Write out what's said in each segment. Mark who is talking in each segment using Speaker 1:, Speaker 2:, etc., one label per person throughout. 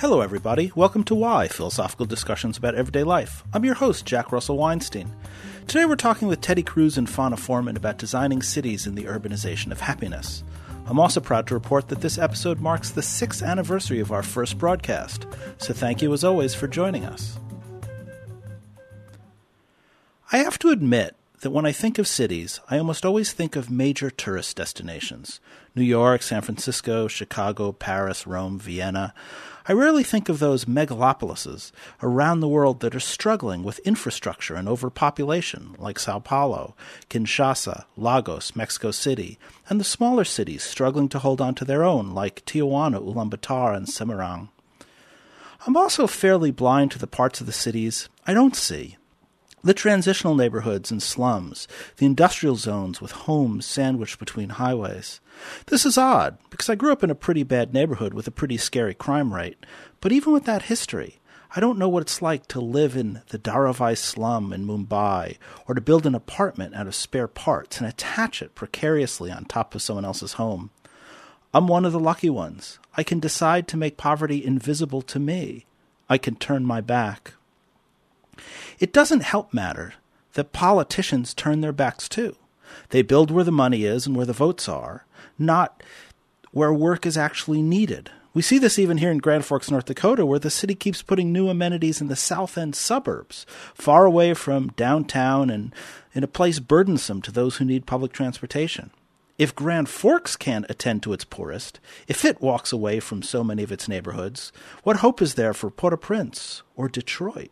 Speaker 1: Hello, everybody. Welcome to Why, Philosophical Discussions about Everyday Life. I'm your host, Jack Russell Weinstein. Today we're talking with Teddy Cruz and Fauna Foreman about designing cities in the urbanization of happiness. I'm also proud to report that this episode marks the 6th anniversary of our first broadcast, so thank you as always for joining us. I have to admit that when I think of cities, I almost always think of major tourist destinations. New York, San Francisco, Chicago, Paris, Rome, Vienna. I rarely think of those megalopolises around the world that are struggling with infrastructure and overpopulation, like Sao Paulo, Kinshasa, Lagos, Mexico City, and the smaller cities struggling to hold on to their own, like Tijuana, Ulaanbaatar, and Semarang. I'm also fairly blind to the parts of the cities I don't see. The transitional neighborhoods and slums, the industrial zones with homes sandwiched between highways. This is odd, because I grew up in a pretty bad neighborhood with a pretty scary crime rate, but even with that history, I don't know what it's like to live in the Dharavai slum in Mumbai, or to build an apartment out of spare parts and attach it precariously on top of someone else's home. I'm one of the lucky ones. I can decide to make poverty invisible to me. I can turn my back. It doesn't help matter that politicians turn their backs too. They build where the money is and where the votes are, not where work is actually needed. We see this even here in Grand Forks, North Dakota, where the city keeps putting new amenities in the south end suburbs, far away from downtown and in a place burdensome to those who need public transportation. If Grand Forks can't attend to its poorest, if it walks away from so many of its neighborhoods, what hope is there for Port-au-Prince or Detroit?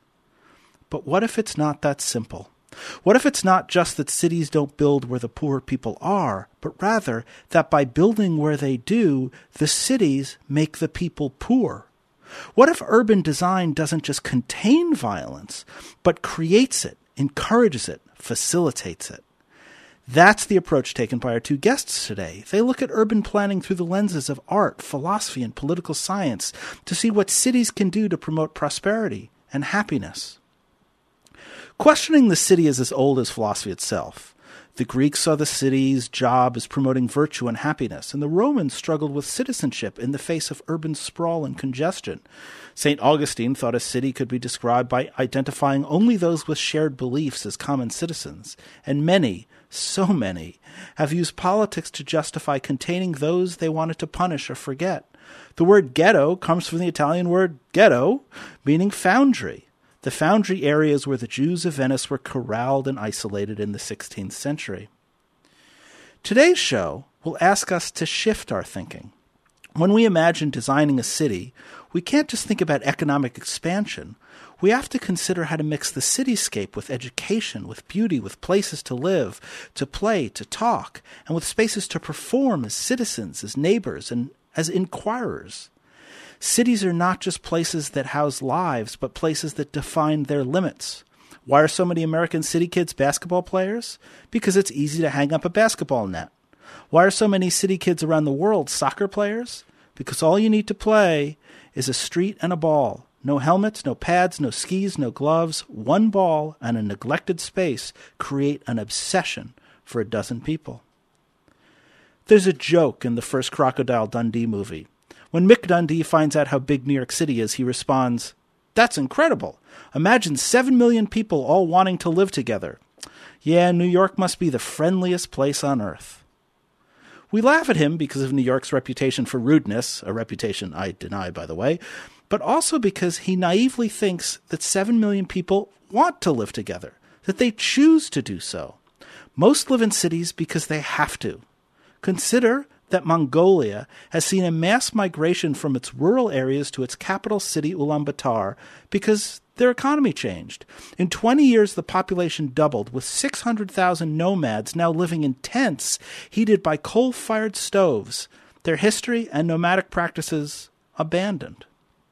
Speaker 1: But what if it's not that simple? What if it's not just that cities don't build where the poor people are, but rather that by building where they do, the cities make the people poor? What if urban design doesn't just contain violence, but creates it, encourages it, facilitates it? That's the approach taken by our two guests today. They look at urban planning through the lenses of art, philosophy, and political science to see what cities can do to promote prosperity and happiness. Questioning the city is as old as philosophy itself. The Greeks saw the city's job as promoting virtue and happiness, and the Romans struggled with citizenship in the face of urban sprawl and congestion. St. Augustine thought a city could be described by identifying only those with shared beliefs as common citizens, and many, so many, have used politics to justify containing those they wanted to punish or forget. The word ghetto comes from the Italian word ghetto, meaning foundry. The foundry areas where the Jews of Venice were corralled and isolated in the 16th century. Today's show will ask us to shift our thinking. When we imagine designing a city, we can't just think about economic expansion. We have to consider how to mix the cityscape with education, with beauty, with places to live, to play, to talk, and with spaces to perform as citizens, as neighbors, and as inquirers. Cities are not just places that house lives, but places that define their limits. Why are so many American city kids basketball players? Because it's easy to hang up a basketball net. Why are so many city kids around the world soccer players? Because all you need to play is a street and a ball. No helmets, no pads, no skis, no gloves. One ball and a neglected space create an obsession for a dozen people. There's a joke in the first Crocodile Dundee movie. When Mick Dundee finds out how big New York City is, he responds, "That's incredible. Imagine 7 million people all wanting to live together. Yeah, New York must be the friendliest place on earth." We laugh at him because of New York's reputation for rudeness, a reputation I deny, by the way, but also because he naively thinks that 7 million people want to live together, that they choose to do so. Most live in cities because they have to. Consider that Mongolia has seen a mass migration from its rural areas to its capital city, Ulaanbaatar, because their economy changed. In 20 years, the population doubled, with 600,000 nomads now living in tents heated by coal-fired stoves, their history and nomadic practices abandoned.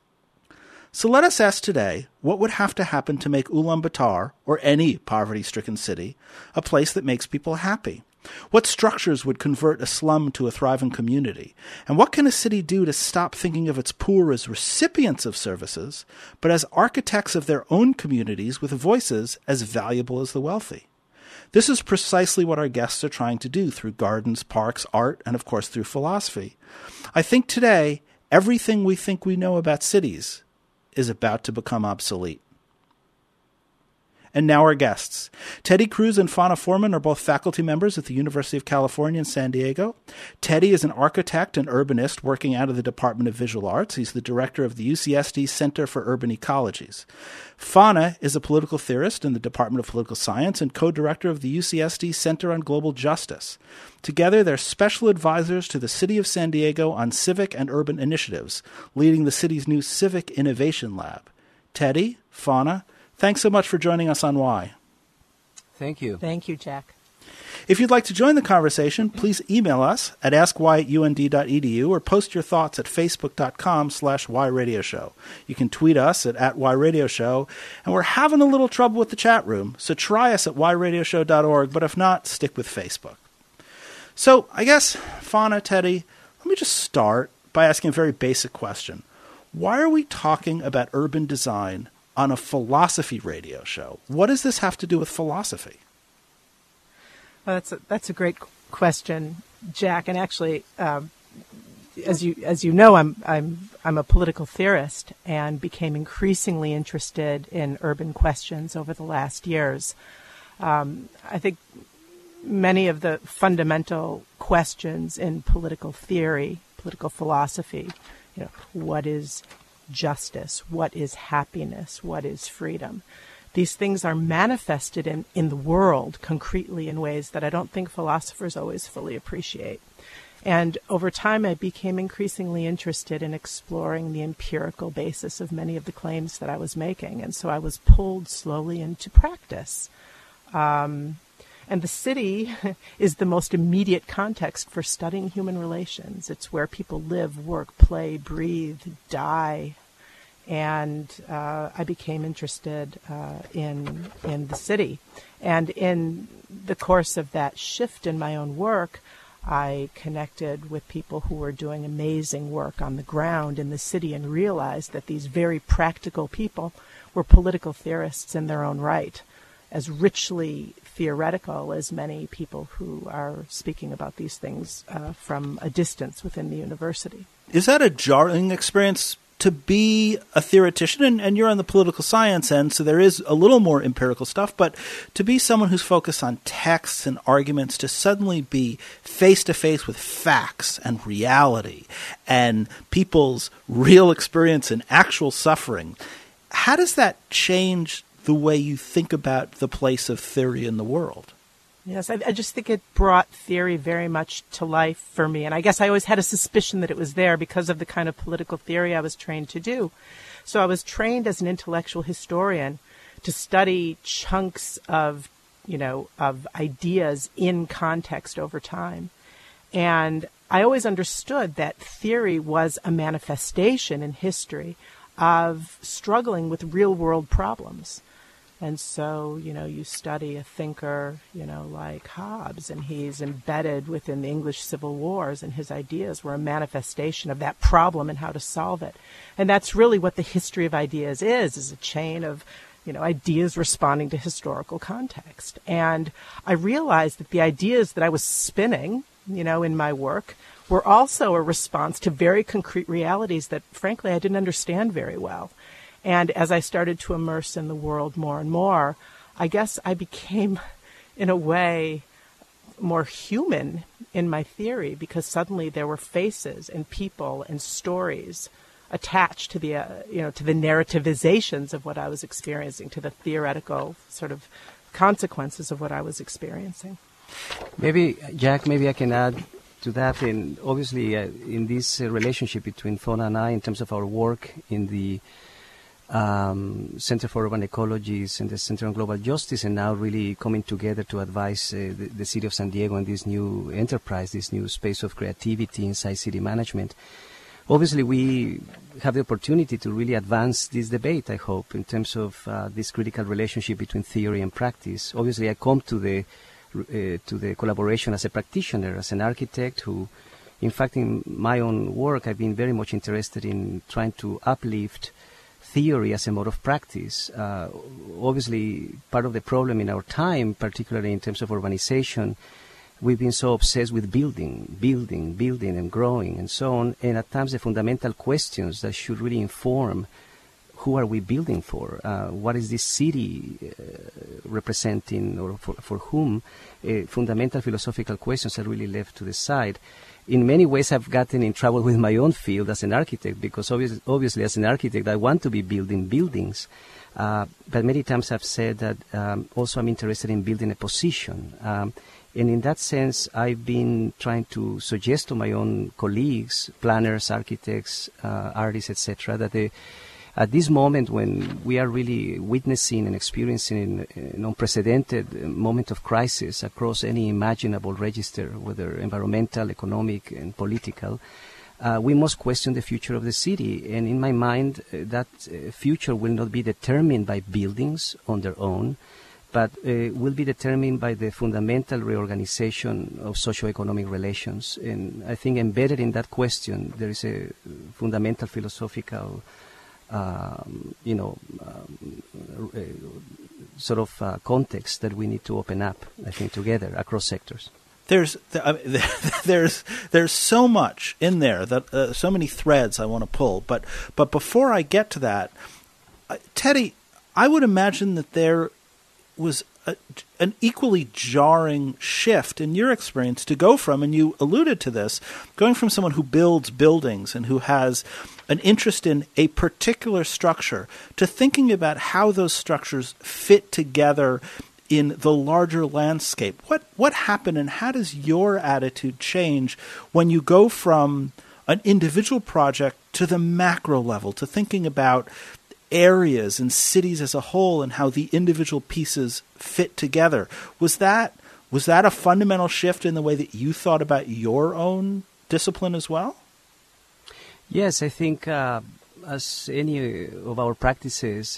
Speaker 1: So let us ask today, what would have to happen to make Ulaanbaatar, or any poverty-stricken city, a place that makes people happy? What structures would convert a slum to a thriving community? And what can a city do to stop thinking of its poor as recipients of services, but as architects of their own communities with voices as valuable as the wealthy? This is precisely what our guests are trying to do through gardens, parks, art, and of course through philosophy. I think today Everything we think we know about cities is about to become obsolete. And now our guests. Teddy Cruz and Fauna Foreman are both faculty members at the University of California in San Diego. Teddy is an architect and urbanist working out of the Department of Visual Arts. He's the director of the UCSD Center for Urban Ecologies. Fauna is a political theorist in the Department of Political Science and co-director of the UCSD Center on Global Justice. Together, they're special advisors to the City of San Diego on civic and urban initiatives, leading the city's new Civic Innovation Lab. Teddy, Fauna, thanks so much for joining us on Why.
Speaker 2: Thank you.
Speaker 3: Thank you, Jack.
Speaker 1: If you'd like to join the conversation, please email us at askwhy@und.edu or post your thoughts at facebook.com/whyradioshow. You can tweet us at @whyradioshow, and we're having a little trouble with the chat room, so try us at whyradioshow.org, but if not, stick with Facebook. So I guess, Fauna, Teddy, let me just start by asking a very basic question. Why are we talking about urban design on a philosophy radio show? What does this have to do with philosophy?
Speaker 3: Well, that's a great question, Jack. And actually, as you know, I'm a political theorist and became increasingly interested in urban questions over the last years. I think many of the fundamental questions in political theory, political philosophy, what is justice, what is happiness, what is freedom. These things are manifested in the world concretely in ways that I don't think philosophers always fully appreciate. And over time, I became increasingly interested in exploring the empirical basis of many of the claims that I was making. And so I was pulled slowly into practice. And the city is the most immediate context for studying human relations. It's where people live, work, play, breathe, die. And I became interested in the city. And in the course of that shift in my own work, I connected with people who were doing amazing work on the ground in the city and realized that these very practical people were political theorists in their own right, as richly theoretical as many people who are speaking about these things from a distance within the university.
Speaker 1: Is that a jarring experience to be a theoretician? And you're on the political science end, so there is a little more empirical stuff, but to be someone who's focused on texts and arguments, to suddenly be face-to-face with facts and reality and people's real experience and actual suffering, how does that change the way you think about the place of theory in the world?
Speaker 3: Yes, I just think it brought theory very much to life for me. And I guess I always had a suspicion that it was there because of the kind of political theory I was trained to do. So I was trained as an intellectual historian to study chunks of ideas in context over time. And I always understood that theory was a manifestation in history of struggling with real-world problems. And so, you study a thinker, like Hobbes, and he's embedded within the English Civil Wars, and his ideas were a manifestation of that problem and how to solve it. And that's really what the history of ideas is a chain of, ideas responding to historical context. And I realized that the ideas that I was spinning, in my work were also a response to very concrete realities that, frankly, I didn't understand very well. And as I started to immerse in the world more and more, I guess I became, in a way, more human in my theory, because suddenly there were faces and people and stories attached to the, to the narrativizations of what I was experiencing, to the theoretical sort of consequences of what I was experiencing.
Speaker 2: Maybe, Jack, I can add to that. And obviously, in this relationship between Fauna and I, in terms of our work in the Center for Urban Ecologies and the Center on Global Justice, and now really coming together to advise the city of San Diego on this new enterprise, this new space of creativity inside city management. Obviously, we have the opportunity to really advance this debate, I hope, in terms of this critical relationship between theory and practice. Obviously, I come to the collaboration as a practitioner, as an architect who, in fact, in my own work, I've been very much interested in trying to uplift theory as a mode of practice. Obviously, part of the problem in our time, particularly in terms of urbanization, We've been so obsessed with building, and growing, and so on. And at times, the fundamental questions that should really inform who are we building for, what is this city representing, or for whom, fundamental philosophical questions are really left to the side. In many ways, I've gotten in trouble with my own field as an architect, because obviously as an architect, I want to be building buildings. But many times I've said that also I'm interested in building a position. And in that sense, I've been trying to suggest to my own colleagues, planners, architects, artists, etc., that at this moment when we are really witnessing and experiencing an unprecedented moment of crisis across any imaginable register, whether environmental, economic, and political, we must question the future of the city. And in my mind, that future will not be determined by buildings on their own, but will be determined by the fundamental reorganization of socioeconomic relations. And I think embedded in that question, there is a fundamental philosophical context that we need to open up, I think, together across sectors.
Speaker 1: There's so much in there, that so many threads I want to pull. But before I get to that, Teddy, I would imagine that there was an equally jarring shift in your experience to go from, and you alluded to this, going from someone who builds buildings and who has an interest in a particular structure to thinking about how those structures fit together in the larger landscape. What happened, and how does your attitude change when you go from an individual project to the macro level, to thinking about areas and cities as a whole and how the individual pieces fit together? Was that a fundamental shift in the way that you thought about your own discipline as well?
Speaker 2: Yes, I think as any of our practices,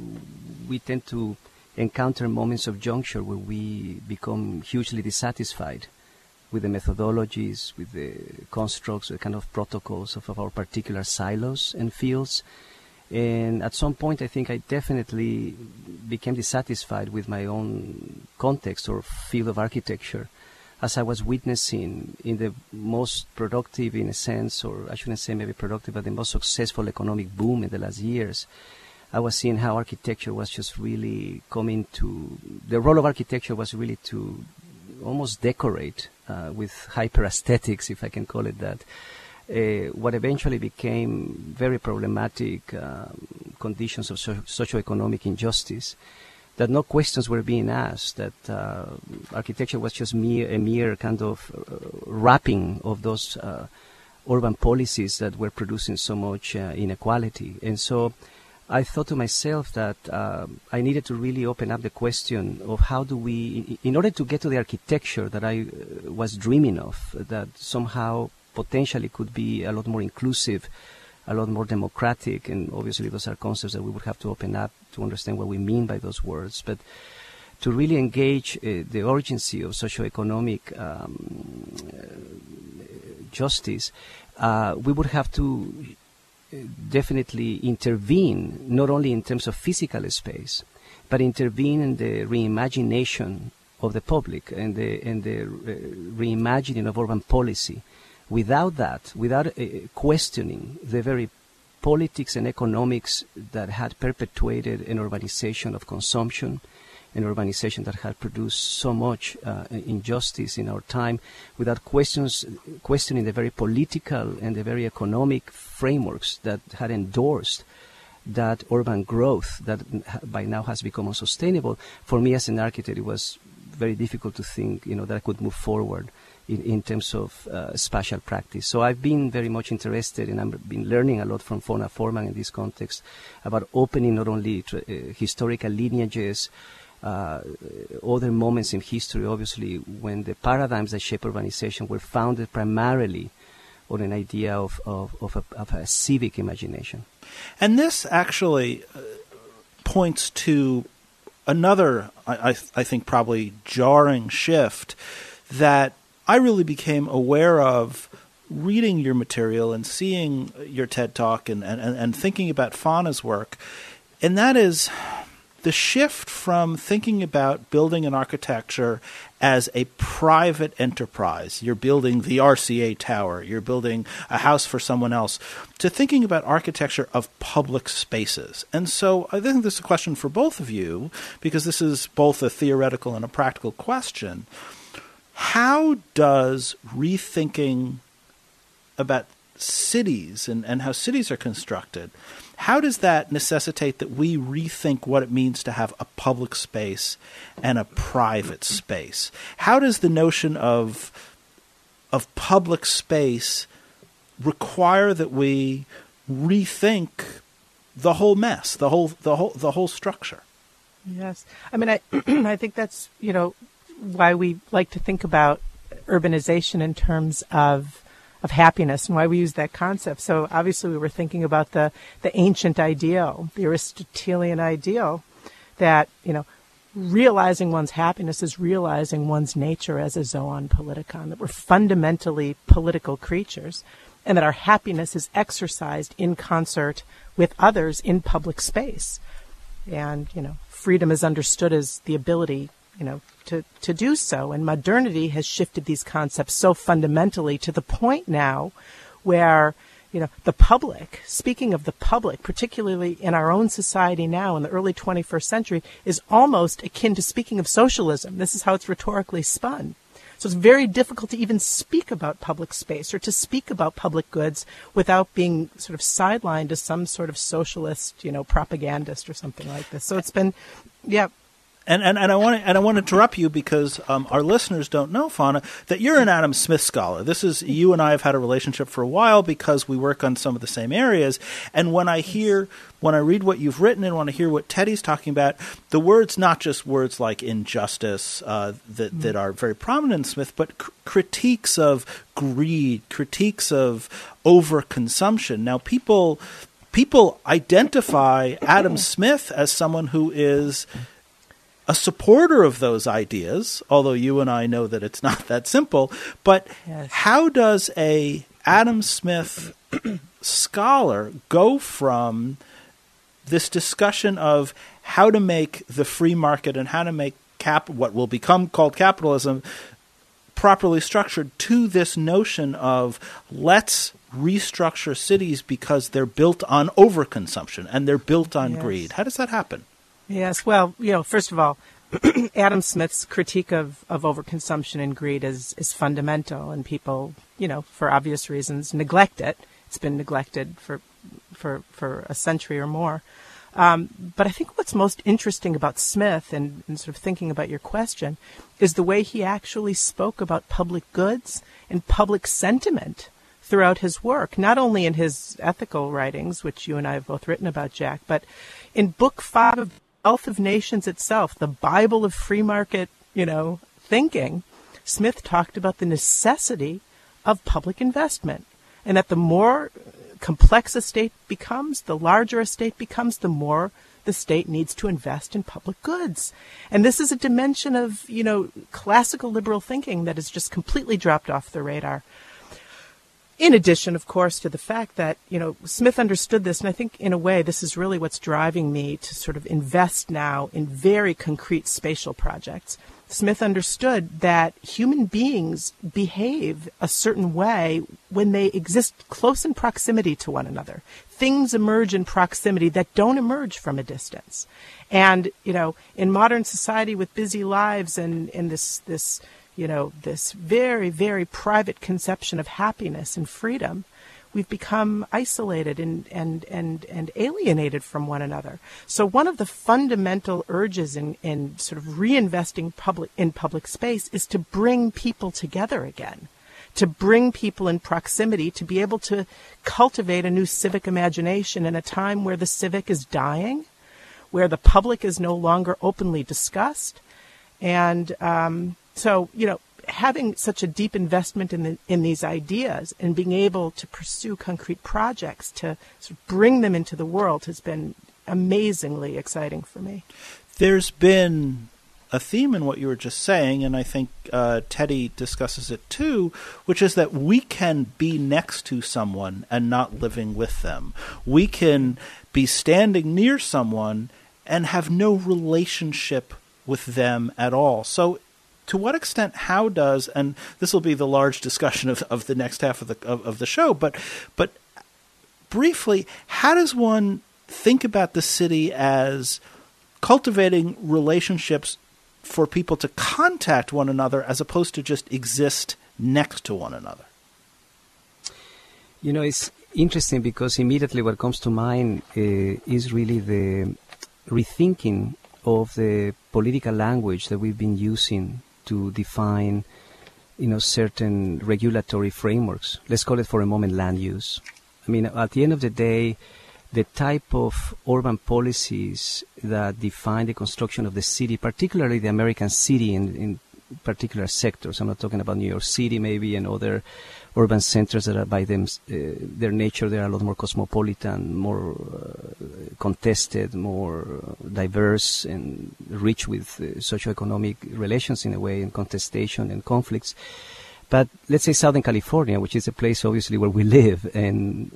Speaker 2: we tend to encounter moments of juncture where we become hugely dissatisfied with the methodologies, with the constructs, the kind of protocols of our particular silos and fields. And at some point, I think I definitely became dissatisfied with my own context or field of architecture, as I was witnessing in the most productive, in a sense, or I shouldn't say maybe productive, but the most successful economic boom in the last years. I was seeing how architecture was just really coming to, the role of architecture was really to almost decorate with hyper-aesthetics, if I can call it that, what eventually became very problematic conditions of socioeconomic injustice, that no questions were being asked, that architecture was just a mere kind of wrapping of those urban policies that were producing so much inequality. And so I thought to myself that I needed to really open up the question of how do we, in order to get to the architecture that I was dreaming of, that somehow potentially could be a lot more inclusive, a lot more democratic, and obviously those are concepts that we would have to open up to understand what we mean by those words. But to really engage the urgency of socioeconomic justice, we would have to definitely intervene, not only in terms of physical space, but intervene in the reimagination of the public and the reimagining of urban policy. Without that, without questioning the very politics and economics that had perpetuated an urbanization of consumption, an urbanization that had produced so much injustice in our time, without questioning the very political and the very economic frameworks that had endorsed that urban growth that by now has become unsustainable, for me as an architect, it was very difficult to think, that I could move forward in terms of spatial practice. So I've been very much interested, and I've been learning a lot from Fona Forman in this context about opening not only historical lineages, other moments in history, obviously, when the paradigms that shape urbanization were founded primarily on an idea of a civic imagination.
Speaker 1: And this actually points to another, I think, probably jarring shift that I really became aware of reading your material and seeing your TED Talk and thinking about Fona's work. And that is the shift from thinking about building an architecture as a private enterprise, you're building the RCA Tower, you're building a house for someone else, to thinking about architecture of public spaces. And so I think this is a question for both of you, because this is both a theoretical and a practical question. How does rethinking about cities and how cities are constructed, how does that necessitate that we rethink what it means to have a public space and a private space? How does the notion of public space require that we rethink the whole mess, the whole structure?
Speaker 3: Yes. I mean, I think that's, why we like to think about urbanization in terms of happiness and why we use that concept. So obviously we were thinking about the ancient ideal, the Aristotelian ideal that, realizing one's happiness is realizing one's nature as a zoon politikon, that we're fundamentally political creatures and that our happiness is exercised in concert with others in public space. And, freedom is understood as the ability to do so. And modernity has shifted these concepts so fundamentally to the point now where, the public, speaking of the public, particularly in our own society now in the early 21st century, is almost akin to speaking of socialism. This is how it's rhetorically spun. So it's very difficult to even speak about public space or to speak about public goods without being sort of sidelined as some sort of socialist, propagandist or something like this. So it's been, yeah.
Speaker 1: And I want to interrupt you because our listeners don't know, Fauna, that you're an Adam Smith scholar. You and I have had a relationship for a while because we work on some of the same areas. And when I read what you've written and when I hear what Teddy's talking about, the words, not just words like injustice that are very prominent in Smith, but critiques of greed, critiques of overconsumption. Now, people identify Adam Smith as someone who is a supporter of those ideas, although you and I know that it's not that simple. But yes. How does a Adam Smith scholar go from this discussion of how to make the free market and how to make what will become called capitalism properly structured to this notion of let's restructure cities because they're built on overconsumption and they're built on greed? How does that happen?
Speaker 3: Yes, well, first of all, Adam Smith's critique of overconsumption and greed is fundamental, and people, for obvious reasons, neglect it. It's been neglected for a century or more. But I think what's most interesting about Smith, and sort of thinking about your question, is the way he actually spoke about public goods and public sentiment throughout his work, not only in his ethical writings, which you and I have both written about, Jack, but in Book 5 of Wealth of Nations itself, the Bible of free market, thinking, Smith talked about the necessity of public investment, and that the more complex a state becomes, the larger a state becomes, the more the state needs to invest in public goods. And this is a dimension of, classical liberal thinking that has just completely dropped off the radar. In addition, of course, to the fact that, Smith understood this, and I think in a way this is really what's driving me to sort of invest now in very concrete spatial projects. Smith understood that human beings behave a certain way when they exist close in proximity to one another. Things emerge in proximity that don't emerge from a distance. And, in modern society with busy lives and this very, very private conception of happiness and freedom, we've become isolated and alienated from one another. So one of the fundamental urges in sort of reinvesting in public space is to bring people together again, to bring people in proximity, to be able to cultivate a new civic imagination in a time where the civic is dying, where the public is no longer openly discussed. And so, having such a deep investment in these ideas and being able to pursue concrete projects to sort of bring them into the world has been amazingly exciting for me.
Speaker 1: There's been a theme in what you were just saying, and I think Teddy discusses it too, which is that we can be next to someone and not living with them. We can be standing near someone and have no relationship with them at all. So to what extent, how does, and this will be the large discussion of the next half of the show, but briefly, how does one think about the city as cultivating relationships for people to contact one another as opposed to just exist next to one another?
Speaker 2: You know, it's interesting because immediately what comes to mind is really the rethinking of the political language that we've been using to define, certain regulatory frameworks. Let's call it for a moment land use. I mean, at the end of the day, the type of urban policies that define the construction of the city, particularly the American city in particular sectors. I'm not talking about New York City maybe and other urban centers that are by their nature, they are a lot more cosmopolitan, more contested, more diverse and rich with socioeconomic relations in a way, and contestation and conflicts. But let's say Southern California, which is a place obviously where we live, and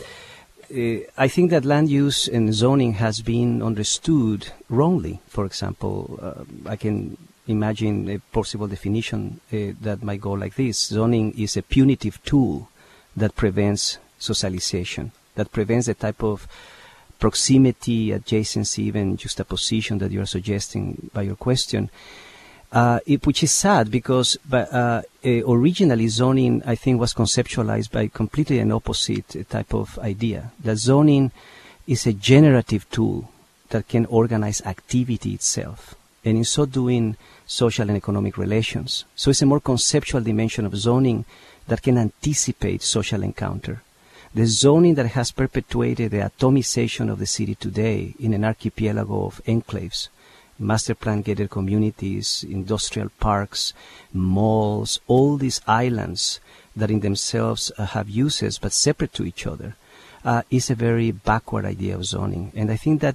Speaker 2: I think that land use and zoning has been understood wrongly. For example, I can imagine a possible definition that might go like this. Zoning is a punitive tool that prevents socialization, that prevents the type of proximity, adjacency, even juxtaposition that you are suggesting by your question, which is sad because originally zoning, I think, was conceptualized by completely an opposite type of idea. That zoning is a generative tool that can organize activity itself, and in so doing, social and economic relations. So it's a more conceptual dimension of zoning that can anticipate social encounter. The zoning that has perpetuated the atomization of the city today in an archipelago of enclaves, master plan gated communities, industrial parks, malls, all these islands that in themselves have uses but separate to each other, is a very backward idea of zoning. And I think that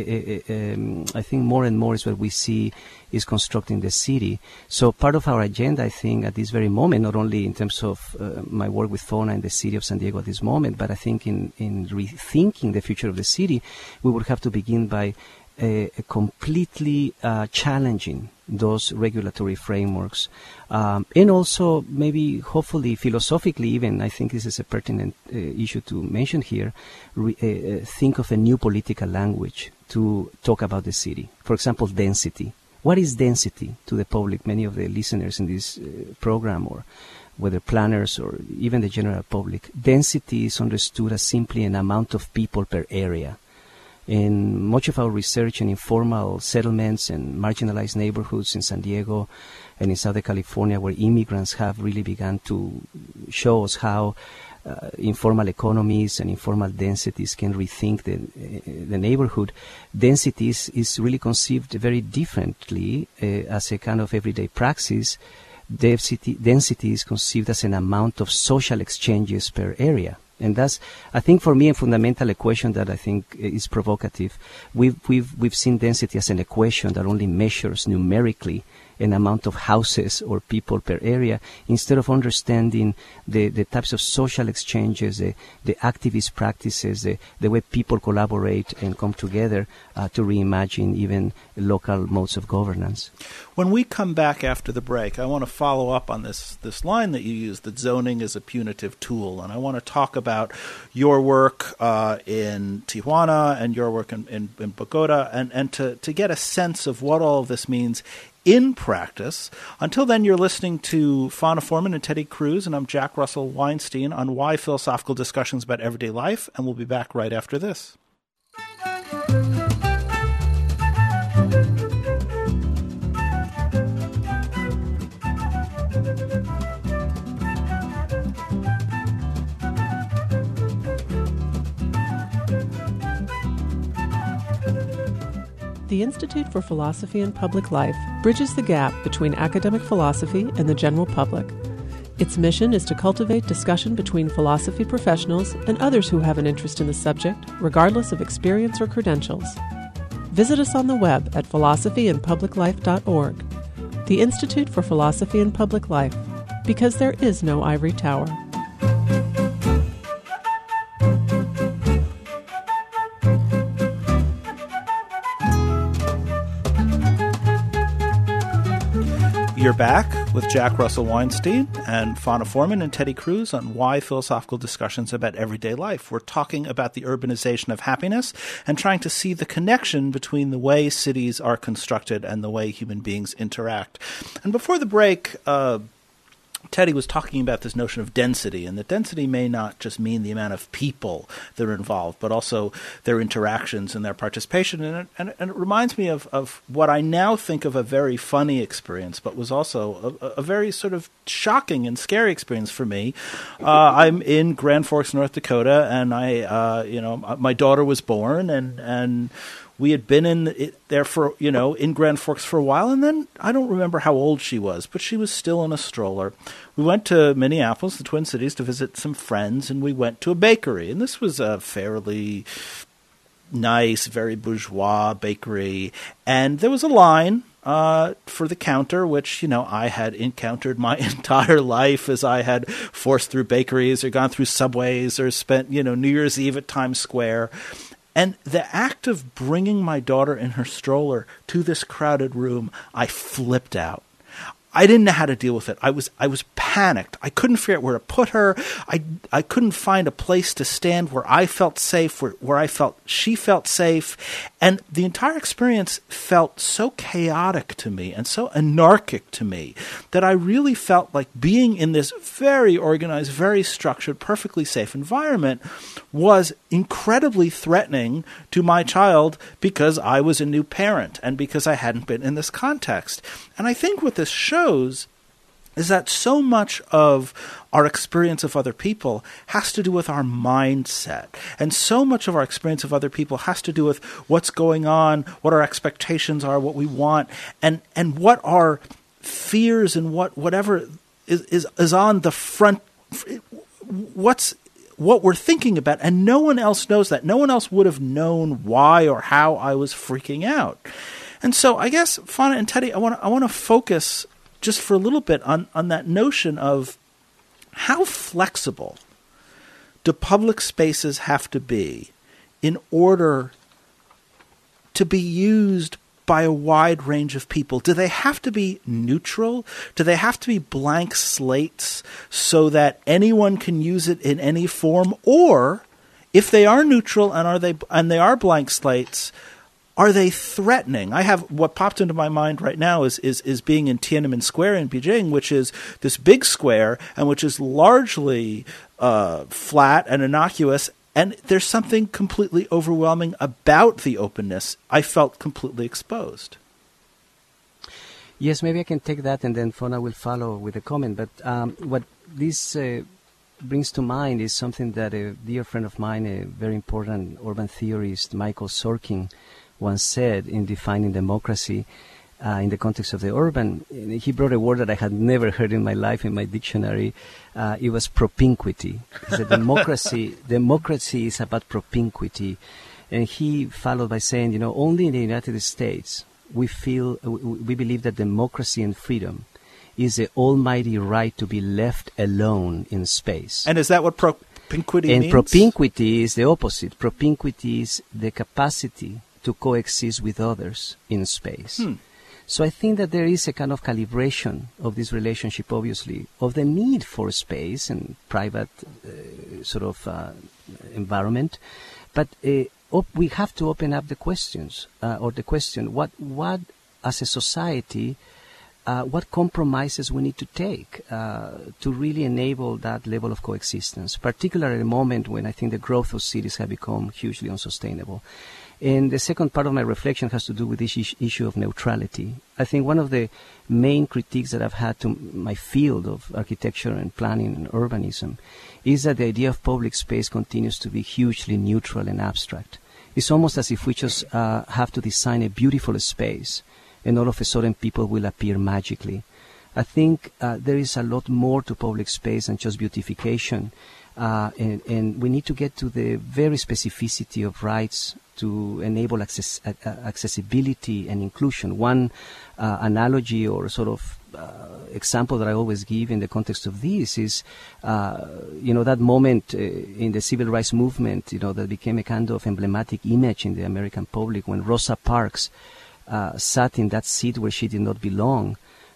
Speaker 2: I think more and more is what we see is constructing the city. So part of our agenda, I think, at this very moment, not only in terms of my work with FONA and the city of San Diego at this moment, but I think in rethinking the future of the city, we would have to begin by completely challenging those regulatory frameworks. And also, maybe, hopefully, philosophically even, I think this is a pertinent issue to mention here, think of a new political language to talk about the city. For example, density. What is density to the public? Many of the listeners in this program, or whether planners or even the general public, density is understood as simply an amount of people per area. In much of our research in informal settlements and marginalized neighborhoods in San Diego and in Southern California, where immigrants have really begun to show us how informal economies and informal densities can rethink the neighborhood, density is really conceived very differently as a kind of everyday praxis. Density is conceived as an amount of social exchanges per area. And that's, I think, for me, a fundamental equation that I think is provocative. We've seen density as an equation that only measures numerically an amount of houses or people per area, instead of understanding the types of social exchanges, the activist practices, the way people collaborate and come together to reimagine even local modes of governance.
Speaker 1: When we come back after the break, I want to follow up on this line that you used, that zoning is a punitive tool. And I want to talk about your work in Tijuana and your work in Bogota, and to get a sense of what all of this means in practice. Until then, you're listening to Fauna Foreman and Teddy Cruz, and I'm Jack Russell Weinstein on Why Philosophical Discussions About Everyday Life, and we'll be back right after this.
Speaker 3: The Institute for Philosophy and Public Life bridges the gap between academic philosophy and the general public. Its mission is to cultivate discussion between philosophy professionals and others who have an interest in the subject, regardless of experience or credentials. Visit us on the web at philosophyandpubliclife.org. The Institute for Philosophy and Public Life, because there is no ivory tower.
Speaker 1: You're back with Jack Russell Weinstein and Fauna Foreman and Teddy Cruz on Why Philosophical Discussions About Everyday Life. We're talking about the urbanization of happiness and trying to see the connection between the way cities are constructed and the way human beings interact. And before the break, Teddy was talking about this notion of density, and that density may not just mean the amount of people that are involved, but also their interactions and their participation. And it reminds me of what I now think of a very funny experience, but was also a very sort of shocking and scary experience for me. I'm in Grand Forks, North Dakota, and my daughter was born, and we had been in Grand Forks for a while, and then I don't remember how old she was, but she was still in a stroller. We went to Minneapolis, the Twin Cities, to visit some friends, and we went to a bakery. And this was a fairly nice, very bourgeois bakery. And there was a line for the counter, which, I had encountered my entire life as I had forced through bakeries or gone through subways or spent, New Year's Eve at Times Square. And the act of bringing my daughter in her stroller to this crowded room, I flipped out. I didn't know how to deal with it. I was panicked. I couldn't figure out where to put her. I couldn't find a place to stand where I felt safe, where I felt she felt safe. And the entire experience felt so chaotic to me and so anarchic to me that I really felt like being in this very organized, very structured, perfectly safe environment was incredibly threatening to my child because I was a new parent and because I hadn't been in this context. And I think what this shows is that so much of our experience of other people has to do with our mindset. And so much of our experience of other people has to do with what's going on, what our expectations are, what we want, and what our fears and whatever is on the front, what we're thinking about. And no one else knows that. No one else would have known why or how I was freaking out. And so I guess, Fauna and Teddy, I want to focus just for a little bit on that notion of how flexible do public spaces have to be in order to be used by a wide range of people? Do they have to be neutral? Do they have to be blank slates so that anyone can use it in any form? Or if they are neutral and they are blank slates, are they threatening? I have what popped into my mind right now is being in Tiananmen Square in Beijing, which is this big square and which is largely flat and innocuous. And there's something completely overwhelming about the openness. I felt completely exposed.
Speaker 2: Yes, maybe I can take that and then Fauna will follow with a comment. But what this brings to mind is something that a dear friend of mine, a very important urban theorist, Michael Sorkin, once said in defining democracy in the context of the urban. He brought a word that I had never heard in my life in my dictionary. It was propinquity. He said democracy is about propinquity. And he followed by saying, only in the United States we believe that democracy and freedom is the almighty right to be left alone in space.
Speaker 1: And is that what propinquity means?
Speaker 2: And propinquity is the opposite. Propinquity is the capacity to coexist with others in space. So I think that there is a kind of calibration of this relationship, obviously, of the need for space and private environment. But we have to open up the questions, or the question, what as a society, what compromises we need to take to really enable that level of coexistence, particularly at a moment when I think the growth of cities have become hugely unsustainable. And the second part of my reflection has to do with this issue of neutrality. I think one of the main critiques that I've had to my field of architecture and planning and urbanism is that the idea of public space continues to be hugely neutral and abstract. It's almost as if we just have to design a beautiful space and all of a sudden people will appear magically. I think there is a lot more to public space than just beautification. And we need to get to the very specificity of rights to enable accessibility and inclusion. One analogy or sort of example that I always give in the context of this is, that moment in the civil rights movement, that became a kind of emblematic image in the American public when Rosa Parks sat in that seat where she did not belong,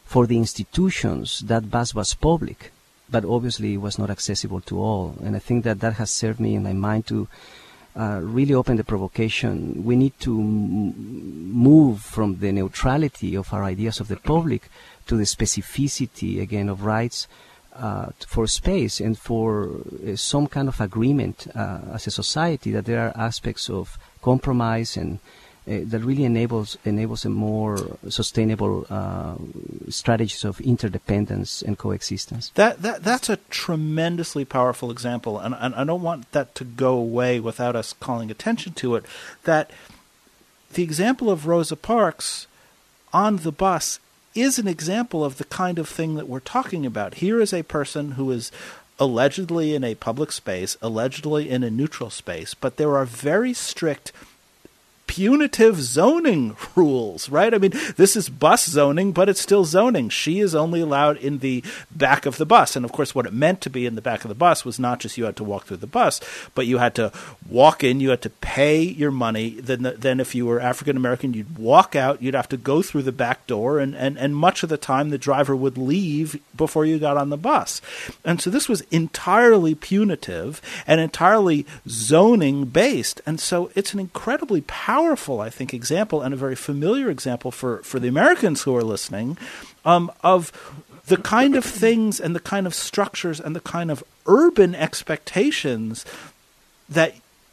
Speaker 2: for the institutions, that bus was public, but obviously it was not accessible to all. And I think that has served me in my mind to really open the provocation. We need to move from the neutrality of our ideas of the public to the specificity, again, of rights for space and for some kind of agreement as a society, that there are aspects of compromise and that really enables a more sustainable strategies of interdependence and coexistence.
Speaker 1: That's a tremendously powerful example, and I don't want that to go away without us calling attention to it. That the example of Rosa Parks on the bus is an example of the kind of thing that we're talking about. Here is a person who is allegedly in a public space, allegedly in a neutral space, but there are very strict punitive zoning rules, right? I mean, this is bus zoning, but it's still zoning. She is only allowed in the back of the bus. And of course, what it meant to be in the back of the bus was not just you had to walk through the bus, but you had to walk in, you had to pay your money. Then if you were African American, you'd walk out, you'd have to go through the back door, and much of the time the driver would leave before you got on the bus. And so this was entirely punitive and entirely zoning based. And so it's an incredibly powerful, I think, example, and a very familiar example for the Americans who are listening, of the kind of things and the kind of structures and the kind of urban expectations that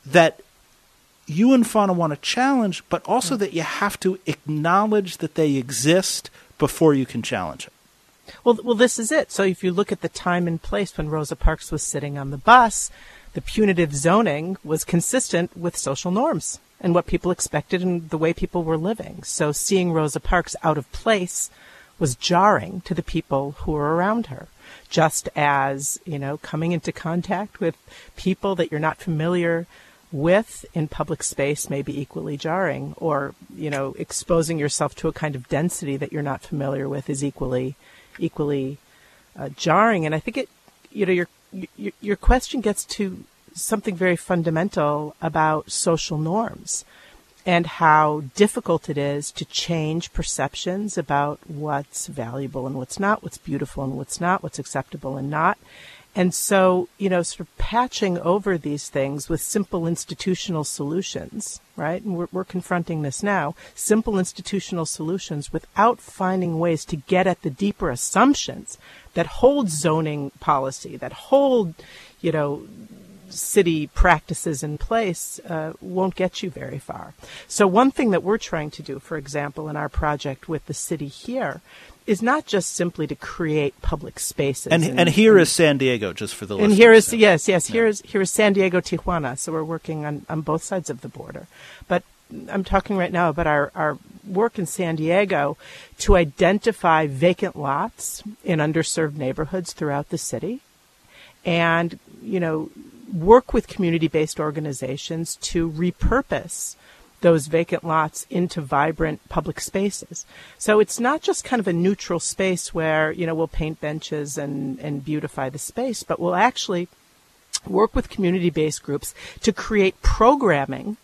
Speaker 1: you and Fauna want to challenge, but also that you have to acknowledge that they exist before you can challenge it.
Speaker 3: Well, this is it. So if you look at the time and place when Rosa Parks was sitting on the bus, the punitive zoning was consistent with social norms and what people expected and the way people were living. So seeing Rosa Parks out of place was jarring to the people who were around her, just as, coming into contact with people that you're not familiar with in public space may be equally jarring, or, exposing yourself to a kind of density that you're not familiar with is equally jarring. And I think your question gets to something very fundamental about social norms and how difficult it is to change perceptions about what's valuable and what's not, what's beautiful and what's not, what's acceptable and not. And so, sort of patching over these things with simple institutional solutions, right? And we're confronting this now, simple institutional solutions without finding ways to get at the deeper assumptions that hold zoning policy, that hold, city practices in place won't get you very far. So one thing that we're trying to do, for example, in our project with the city here, is not just simply to create public spaces.
Speaker 1: And here is San Diego, just for the listeners.
Speaker 3: And here is, here is San Diego, Tijuana. So we're working on both sides of the border. But I'm talking right now about our work in San Diego to identify vacant lots in underserved neighborhoods throughout the city and, work with community-based organizations to repurpose those vacant lots into vibrant public spaces. So it's not just kind of a neutral space where, we'll paint benches and beautify the space, but we'll actually work with community-based groups to create programming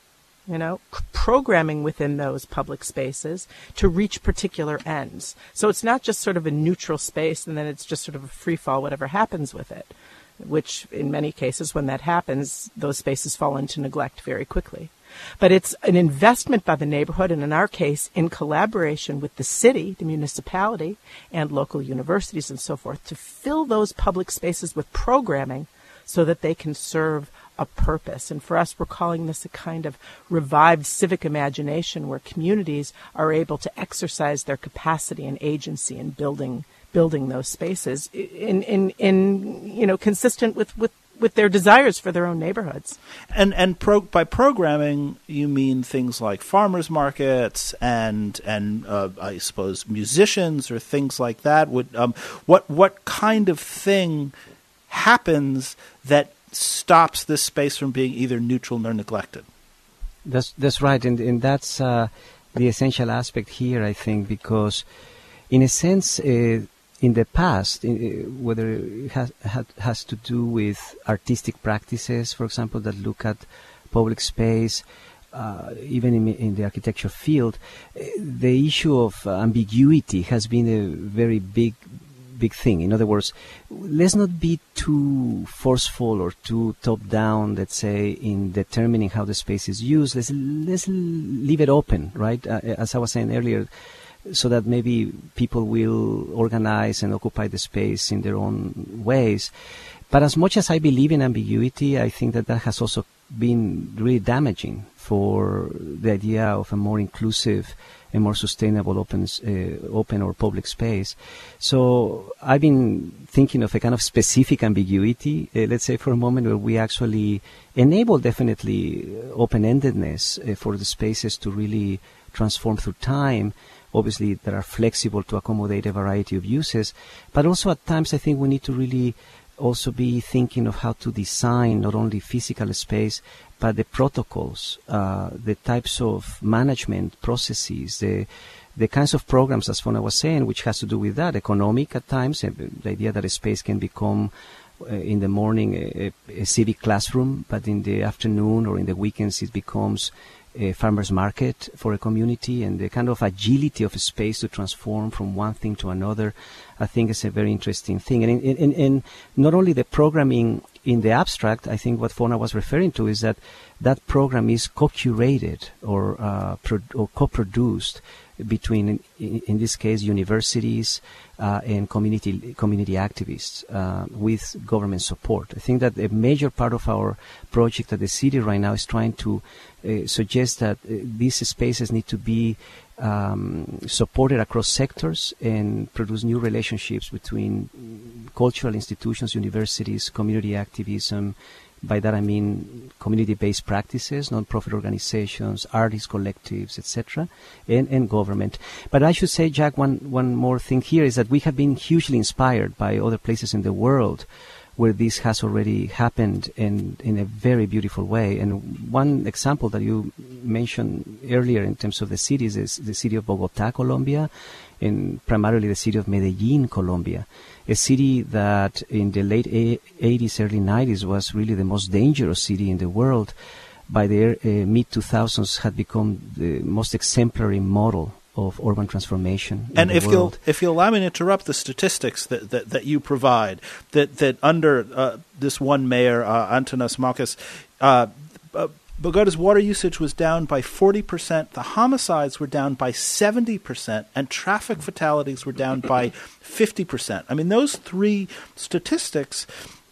Speaker 3: within those public spaces to reach particular ends. So it's not just sort of a neutral space and then it's just sort of a free fall, whatever happens with it, which in many cases, when that happens, those spaces fall into neglect very quickly. But it's an investment by the neighborhood, and in our case, in collaboration with the city, the municipality, and local universities and so forth, to fill those public spaces with programming so that they can serve a purpose. And for us, we're calling this a kind of revived civic imagination where communities are able to exercise their capacity and agency in building those spaces in consistent with their desires for their own neighborhoods.
Speaker 1: And by programming, you mean things like farmers markets and I suppose musicians or things like that. What kind of thing happens that stops this space from being either neutral nor neglected?
Speaker 2: That's right, and that's the essential aspect here, I think, because in a sense, in the past, whether it has to do with artistic practices, for example, that look at public space, even in the architecture field, the issue of ambiguity has been a very big thing. In other words, let's not be too forceful or too top-down, let's say, in determining how the space is used. Let's leave it open, right? As I was saying earlier, so that maybe people will organize and occupy the space in their own ways. But as much as I believe in ambiguity, I think that has also been really damaging for the idea of a more inclusive and more sustainable open or public space. So I've been thinking of a kind of specific ambiguity, let's say for a moment, where we actually enable definitely open-endedness for the spaces to really transform through time. Obviously, that are flexible to accommodate a variety of uses, but also at times I think we need to really also be thinking of how to design not only physical space, but the protocols, the types of management processes, the kinds of programs, as Fona was saying, which has to do with that, economic at times, the idea that a space can become in the morning a civic classroom, but in the afternoon or in the weekends it becomes a farmer's market for a community, and the kind of agility of a space to transform from one thing to another, I think is a very interesting thing. And not only the programming in the abstract, I think what Fona was referring to is that program is co-curated or co-produced between, in this case, universities and community activists with government support. I think that a major part of our project at the city right now is trying to suggest that these spaces need to be supported across sectors and produce new relationships between cultural institutions, universities, community activism. By that I mean community-based practices, non-profit organizations, artist collectives, etc., and government. But I should say, Jack, one more thing here is that we have been hugely inspired by other places in the world where this has already happened in a very beautiful way. And one example that you mentioned earlier in terms of the cities is the city of Bogota, Colombia, and primarily the city of Medellin, Colombia, a city that in the late 80s, early 90s was really the most dangerous city in the world. By the mid-2000s had become the most exemplary model of urban transformation.
Speaker 1: And if you'll allow me to interrupt the statistics that you provide, that under this one mayor, Antanas Mockus, Bogota's water usage was down by 40%, the homicides were down by 70%, and traffic fatalities were down by 50%. I mean, those three statistics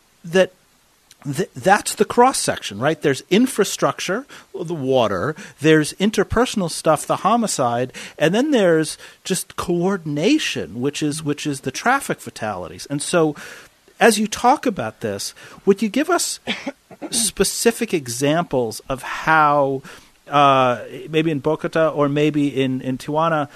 Speaker 1: that's the cross-section, right? There's infrastructure, the water, there's interpersonal stuff, the homicide, and then there's just coordination, which is the traffic fatalities. And so as you talk about this, would you give us specific examples of how, maybe in Bogota or maybe in Tijuana,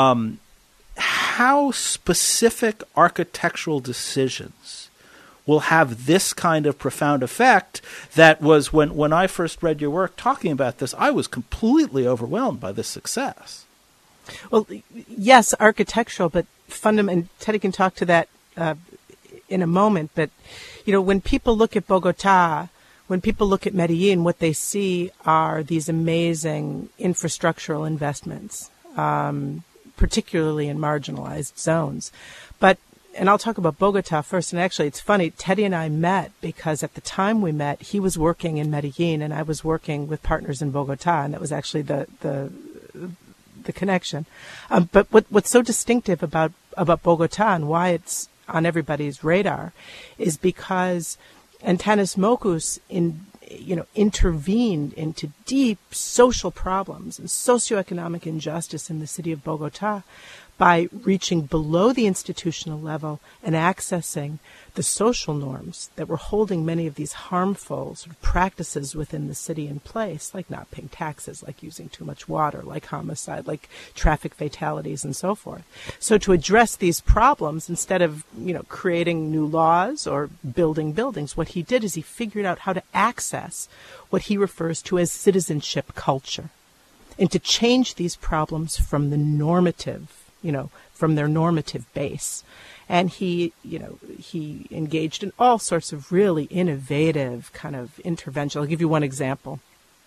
Speaker 1: how specific architectural decisions will have this kind of profound effect? That was when I first read your work talking about this, I was completely overwhelmed by this success.
Speaker 3: Well, yes, architectural, but and Teddy can talk to that in a moment. But, when people look at Bogota, when people look at Medellin, what they see are these amazing infrastructural investments, particularly in marginalized zones. And I'll talk about Bogota first. And actually, it's funny, Teddy and I met because at the time we met, he was working in Medellin and I was working with partners in Bogota, and that was actually the connection. But what's so distinctive about Bogota and why it's on everybody's radar is because Antanas Mockus intervened into deep social problems and socioeconomic injustice in the city of Bogota by reaching below the institutional level and accessing the social norms that were holding many of these harmful sort of practices within the city in place, like not paying taxes, like using too much water, like homicide, like traffic fatalities, and so forth. So to address these problems, instead of, creating new laws or building buildings, what he did is he figured out how to access what he refers to as citizenship culture, and to change these problems from the normative, from their normative base. And he engaged in all sorts of really innovative kind of intervention. I'll give you one example.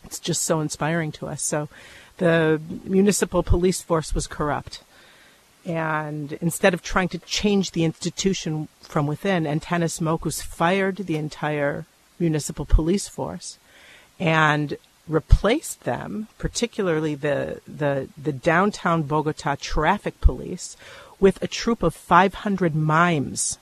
Speaker 3: It's just so inspiring to us. So the municipal police force was corrupt. And instead of trying to change the institution from within, Antanas Mokus fired the entire municipal police force and replaced them, particularly the downtown Bogota traffic police, with a troop of 500 mimes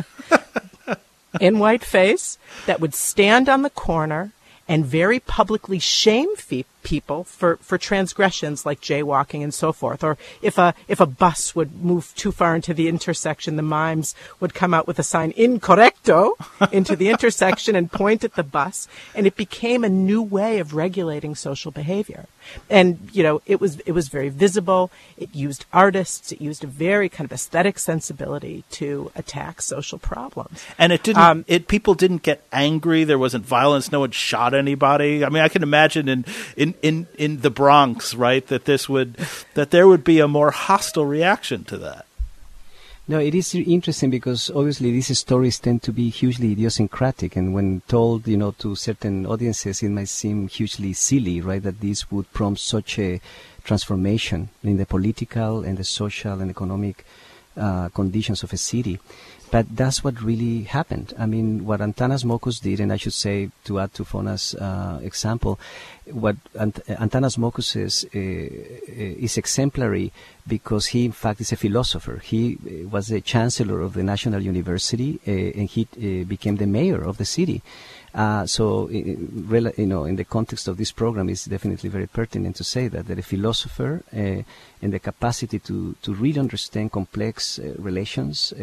Speaker 3: in whiteface that would stand on the corner and very publicly shame people for transgressions like jaywalking and so forth. Or if a bus would move too far into the intersection, the mimes would come out with a sign "Incorrecto" into the intersection and point at the bus. And it became a new way of regulating social behavior. And, it was very visible. It used artists. It used a very kind of aesthetic sensibility to attack social problems.
Speaker 1: And it didn't, people didn't get angry. There wasn't violence. No one shot anybody. I mean, I can imagine in the Bronx, right, that there would be a more hostile reaction to that.
Speaker 2: No, it is interesting because obviously these stories tend to be hugely idiosyncratic, and when told, to certain audiences, it might seem hugely silly, right, that this would prompt such a transformation in the political and the social and economic conditions of a city. But that's what really happened. I mean, what Antanas Mokus did, and I should say, to add to Fona's example, what Antanas Mokus is exemplary because he, in fact, is a philosopher. He was the chancellor of the National University, and he became the mayor of the city. So, in the context of this program, it's definitely very pertinent to say that a philosopher and the capacity to really understand complex relations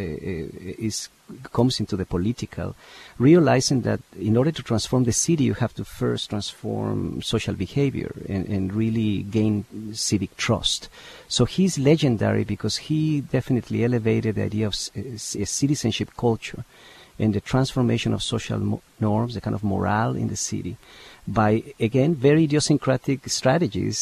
Speaker 2: comes into the political, realizing that in order to transform the city, you have to first transform social behavior and really gain civic trust. So he's legendary because he definitely elevated the idea of a citizenship culture and the transformation of social norms, the kind of morale in the city, by, again, very idiosyncratic strategies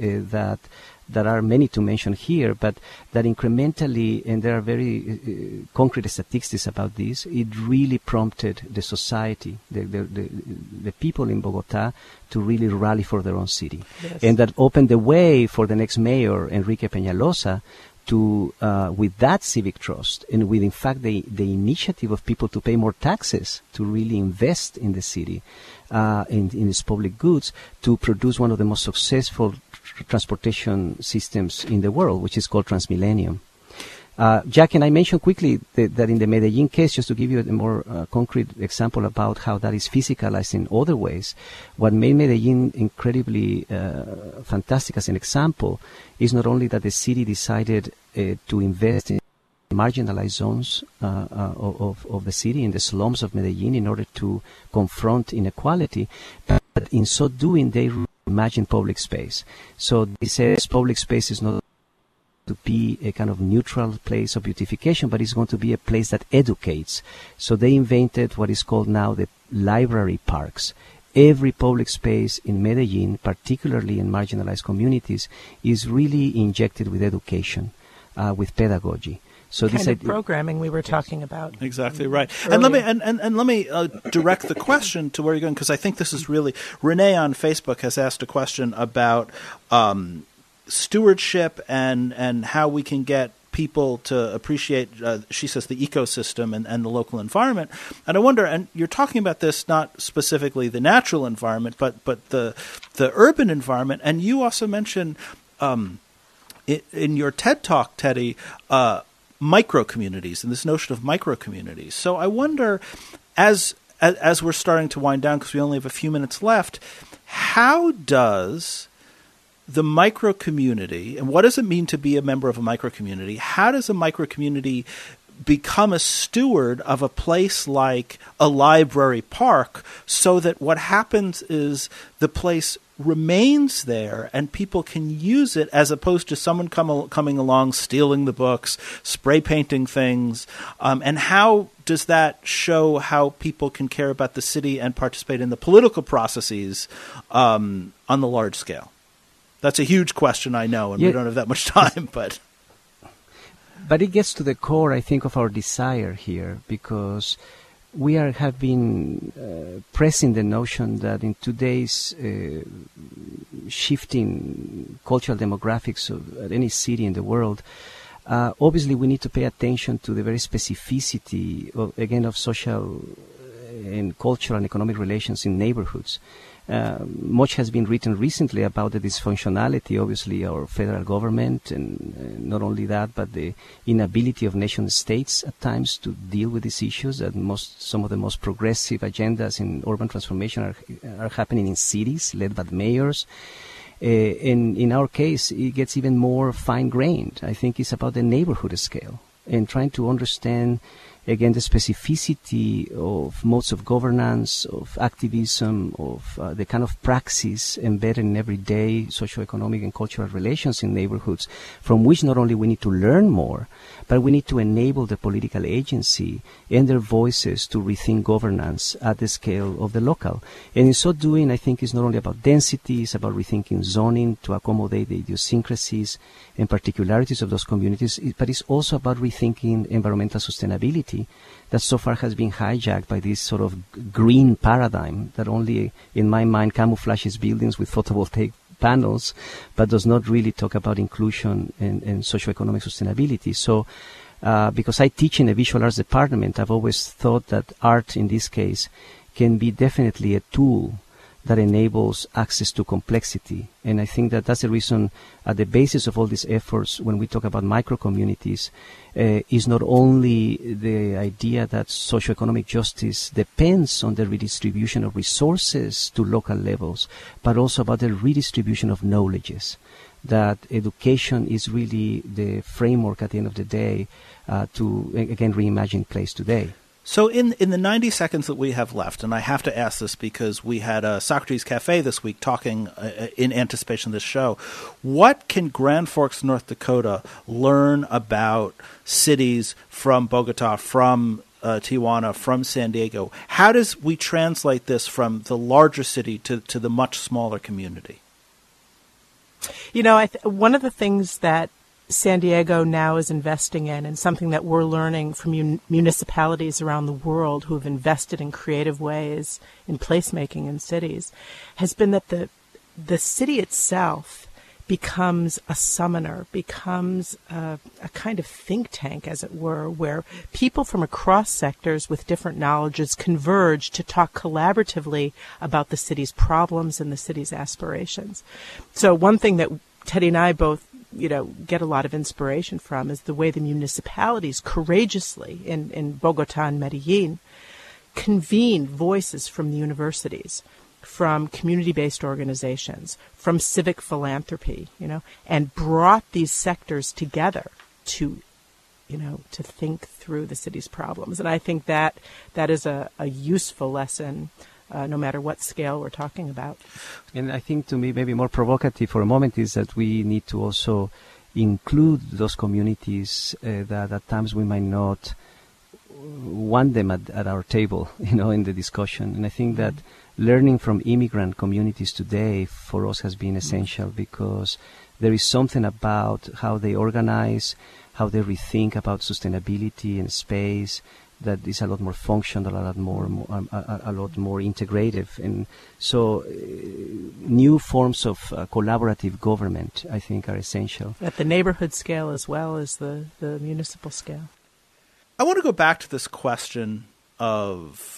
Speaker 2: that are many to mention here, but that incrementally, and there are very concrete statistics about this, it really prompted the society, the people in Bogota to really rally for their own city. Yes. And that opened the way for the next mayor, Enrique Peñalosa, to, with that civic trust and with, in fact, the initiative of people to pay more taxes, to really invest in the city, in its public goods, to produce one of the most successful transportation systems in the world, which is called Transmillennium. Jack, and I mentioned quickly that in the Medellin case, just to give you a more concrete example about how that is physicalized in other ways, what made Medellin incredibly fantastic as an example is not only that the city decided to invest in marginalized zones of the city, in the slums of Medellin, in order to confront inequality, but in so doing, they reimagined public space. So this public space is not to be a kind of neutral place of beautification, but it's going to be a place that educates. So they invented what is called now the library parks. Every public space in Medellin, particularly in marginalized communities, is really injected with education, with pedagogy. So
Speaker 3: this kind of programming we were talking about.
Speaker 1: Exactly right. Earlier. And let me direct the question to where you're going, because I think this is really, Renee on Facebook has asked a question about stewardship and how we can get people to appreciate, she says, the ecosystem and the local environment. And I wonder, and you're talking about this not specifically the natural environment, but the urban environment. And you also mentioned in your TED Talk, Teddy, micro-communities and this notion of micro-communities. So I wonder, as we're starting to wind down because we only have a few minutes left, how does the micro-community, and what does it mean to be a member of a micro-community? How does a micro-community become a steward of a place like a library park so that what happens is the place remains there and people can use it as opposed to someone coming along, stealing the books, spray painting things? And how does that show how people can care about the city and participate in the political processes on the large scale? That's a huge question, I know, and we don't have that much time, but
Speaker 2: it gets to the core, I think, of our desire here, because we have been pressing the notion that in today's shifting cultural demographics of any city in the world, obviously we need to pay attention to the very specificity of social and cultural and economic relations in neighborhoods. Much has been written recently about the dysfunctionality, obviously, of our federal government, and not only that, but the inability of nation states at times to deal with these issues. That some of the most progressive agendas in urban transformation are happening in cities, led by the mayors. And in our case, it gets even more fine-grained. I think it's about the neighborhood scale and trying to understand, again, the specificity of modes of governance, of activism, of the kind of praxis embedded in everyday socioeconomic and cultural relations in neighborhoods, from which not only we need to learn more, but we need to enable the political agency and their voices to rethink governance at the scale of the local. And in so doing, I think it's not only about density, it's about rethinking zoning to accommodate the idiosyncrasies and particularities of those communities, but it's also about rethinking environmental sustainability that so far has been hijacked by this sort of green paradigm that only, in my mind, camouflages buildings with photovoltaic panels, but does not really talk about inclusion and socioeconomic sustainability. So, because I teach in a visual arts department, I've always thought that art, in this case, can be definitely a tool that enables access to complexity. And I think that that's the reason at the basis of all these efforts, when we talk about micro-communities, is not only the idea that socioeconomic justice depends on the redistribution of resources to local levels, but also about the redistribution of knowledges, that education is really the framework at the end of the day to, again, reimagine place today.
Speaker 1: So in the 90 seconds that we have left, and I have to ask this because we had a Socrates Cafe this week talking in anticipation of this show, what can Grand Forks, North Dakota learn about cities from Bogota, from Tijuana, from San Diego? How does we translate this from the larger city to the much smaller community?
Speaker 3: You know, one of the things that San Diego now is investing in, and something that we're learning from municipalities around the world who have invested in creative ways in placemaking in cities, has been that the city itself becomes a summoner, becomes a kind of think tank, as it were, where people from across sectors with different knowledges converge to talk collaboratively about the city's problems and the city's aspirations. So one thing that Teddy and I both get a lot of inspiration from is the way the municipalities courageously in Bogota and Medellin convened voices from the universities, from community-based organizations, from civic philanthropy, and brought these sectors together to think through the city's problems. And I think that is a useful lesson no matter what scale we're talking about.
Speaker 2: And I think, to me, maybe more provocative for a moment is that we need to also include those communities that at times we might not want them at our table, in the discussion. And I think that learning from immigrant communities today for us has been essential, because there is something about how they organize, how they rethink about sustainability and space, that is a lot more functional, a lot more integrative. And so new forms of collaborative government, I think, are essential.
Speaker 3: At the neighborhood scale as well as the municipal scale.
Speaker 1: I want to go back to this question of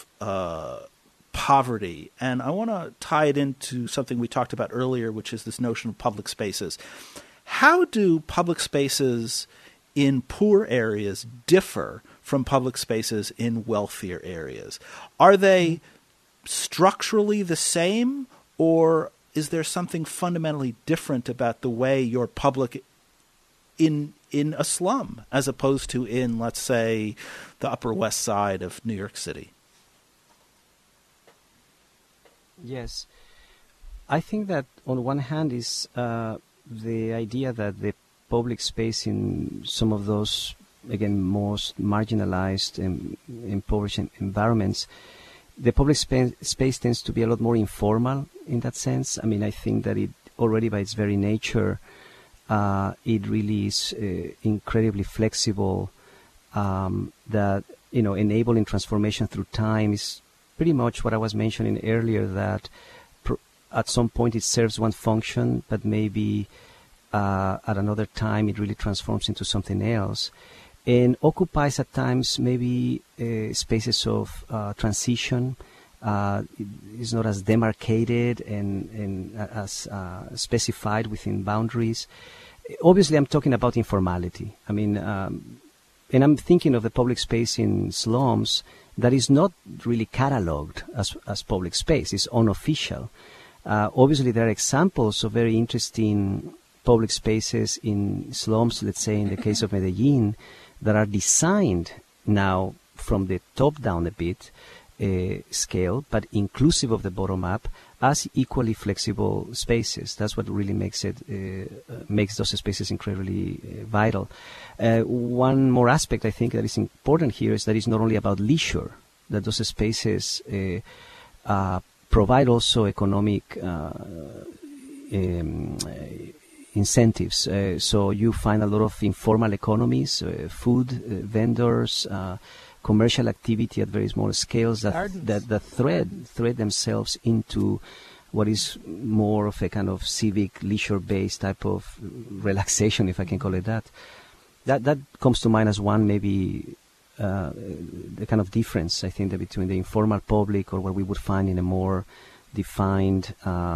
Speaker 1: poverty, and I want to tie it into something we talked about earlier, which is this notion of public spaces. How do public spaces in poor areas differ from public spaces in wealthier areas? Are they structurally the same, or is there something fundamentally different about the way you're public in a slum as opposed to in, let's say, the Upper West Side of New York City?
Speaker 2: Yes. I think that on one hand is the idea that the public space in some of those, again, most marginalized and impoverished environments, the public space tends to be a lot more informal in that sense. I mean, I think that it already by its very nature, it really is incredibly flexible, that enabling transformation through time is pretty much what I was mentioning earlier, that at some point it serves one function, but maybe at another time it really transforms into something else, and occupies at times maybe spaces of transition. It's not as demarcated and as specified within boundaries. Obviously, I'm talking about informality. I mean, and I'm thinking of the public space in slums that is not really cataloged as public space. It's unofficial. Obviously, there are examples of very interesting public spaces in slums, let's say in the case of Medellin, that are designed now from the top down a bit scale, but inclusive of the bottom up, as equally flexible spaces. That's what really makes those spaces incredibly vital. One more aspect I think that is important here is that it's not only about leisure, that those spaces provide also economic incentives. So you find a lot of informal economies, food vendors, commercial activity at very small scales that thread themselves into what is more of a kind of civic leisure-based type of relaxation, if I can call it that. That comes to mind as one maybe the kind of difference I think that between the informal public or what we would find in a more defined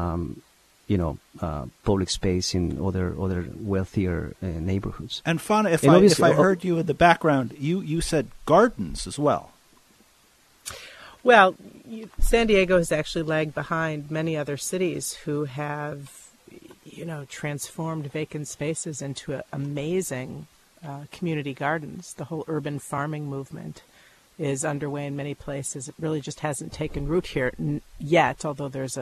Speaker 2: public space in other wealthier neighborhoods.
Speaker 1: And Fauna, if I heard you in the background, you said gardens as well.
Speaker 3: Well, San Diego has actually lagged behind many other cities who have, transformed vacant spaces into amazing community gardens. The whole urban farming movement is underway in many places. It really just hasn't taken root here yet, although there's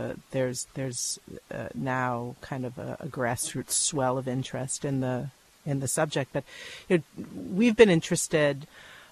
Speaker 3: now kind of a grassroots swell of interest in the subject. But we've been interested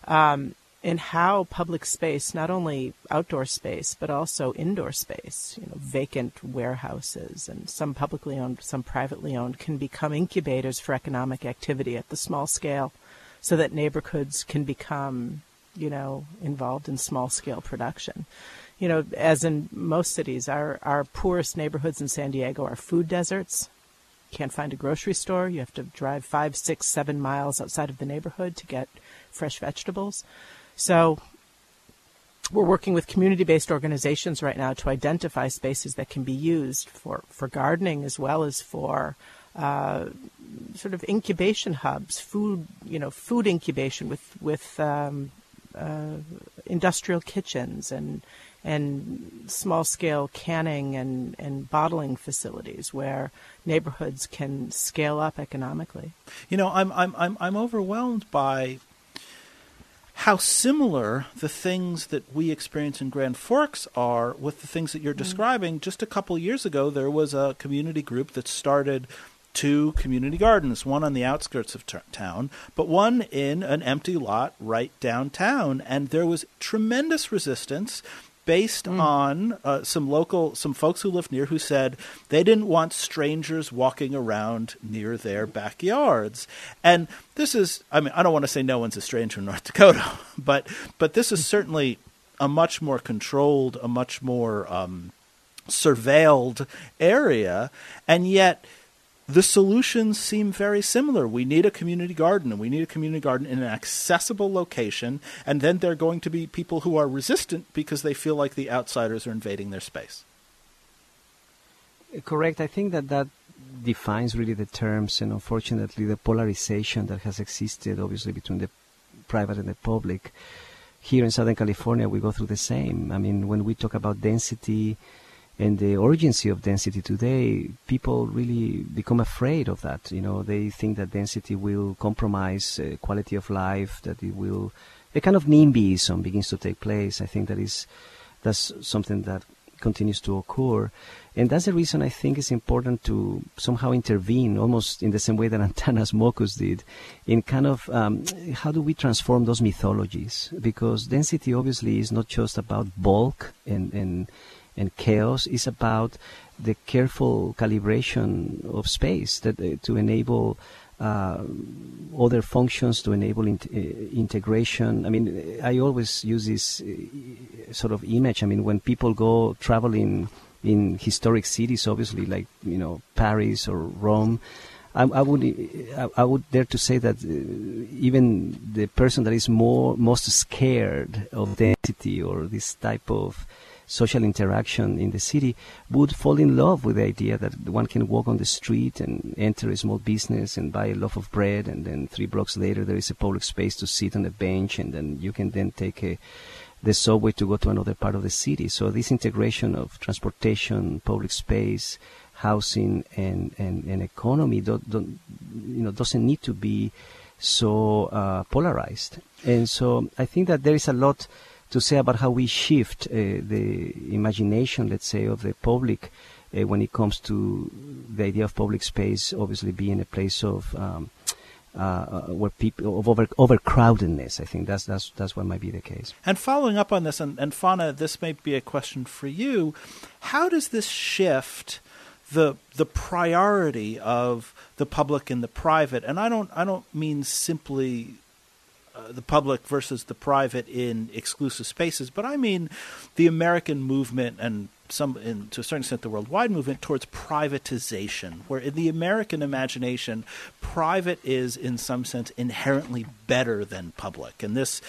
Speaker 3: in how public space, not only outdoor space but also indoor space, vacant warehouses and some publicly owned, some privately owned, can become incubators for economic activity at the small scale, so that neighborhoods can become involved in small-scale production. As in most cities, our poorest neighborhoods in San Diego are food deserts. You can't find a grocery store. You have to drive 5, 6, 7 miles outside of the neighborhood to get fresh vegetables. So we're working with community-based organizations right now to identify spaces that can be used for gardening as well as for sort of incubation hubs, food incubation with industrial kitchens and small-scale canning and bottling facilities where neighborhoods can scale up economically.
Speaker 1: I'm overwhelmed by how similar the things that we experience in Grand Forks are with the things that you're describing. Just a couple years ago, there was a community group that started 2 community gardens, one on the outskirts of town, but one in an empty lot right downtown. And there was tremendous resistance based on some folks who lived near who said they didn't want strangers walking around near their backyards. And this is, I don't want to say no one's a stranger in North Dakota, but this is certainly a much more controlled, a much more surveilled area. And yet the solutions seem very similar. We need a community garden, and we need a community garden in an accessible location, and then there are going to be people who are resistant because they feel like the outsiders are invading their space.
Speaker 2: Correct. I think that defines really the terms, and unfortunately the polarization that has existed, obviously, between the private and the public. Here in Southern California, we go through the same. When we talk about density and the urgency of density today, people really become afraid of that. They think that density will compromise quality of life, that it will, a kind of NIMBYism begins to take place. I think that's something that continues to occur. And that's the reason I think it's important to somehow intervene, almost in the same way that Antanas Mockus did, in kind of how do we transform those mythologies? Because density obviously is not just about bulk and chaos. Is about the careful calibration of space that to enable other functions to enable integration. I mean, I always use this sort of image. I mean, when people go traveling in historic cities, obviously, like, Paris or Rome, I would dare to say that even the person that is most scared of density or this type of social interaction in the city would fall in love with the idea that one can walk on the street and enter a small business and buy a loaf of bread, and then 3 blocks later there is a public space to sit on a bench, and then you can then take the subway to go to another part of the city. So this integration of transportation, public space, housing, and economy doesn't need to be so polarized. And so I think that there is a lot to say about how we shift the imagination, let's say, of the public when it comes to the idea of public space, obviously being a place of where people of overcrowdedness. I think that's what might be the case.
Speaker 1: And following up on this, and Fana, this may be a question for you. How does this shift the priority of the public and the private? And I don't mean simply the public versus the private in exclusive spaces, but I mean the American movement and to a certain extent the worldwide movement towards privatization, where in the American imagination, private is in some sense inherently better than public. And this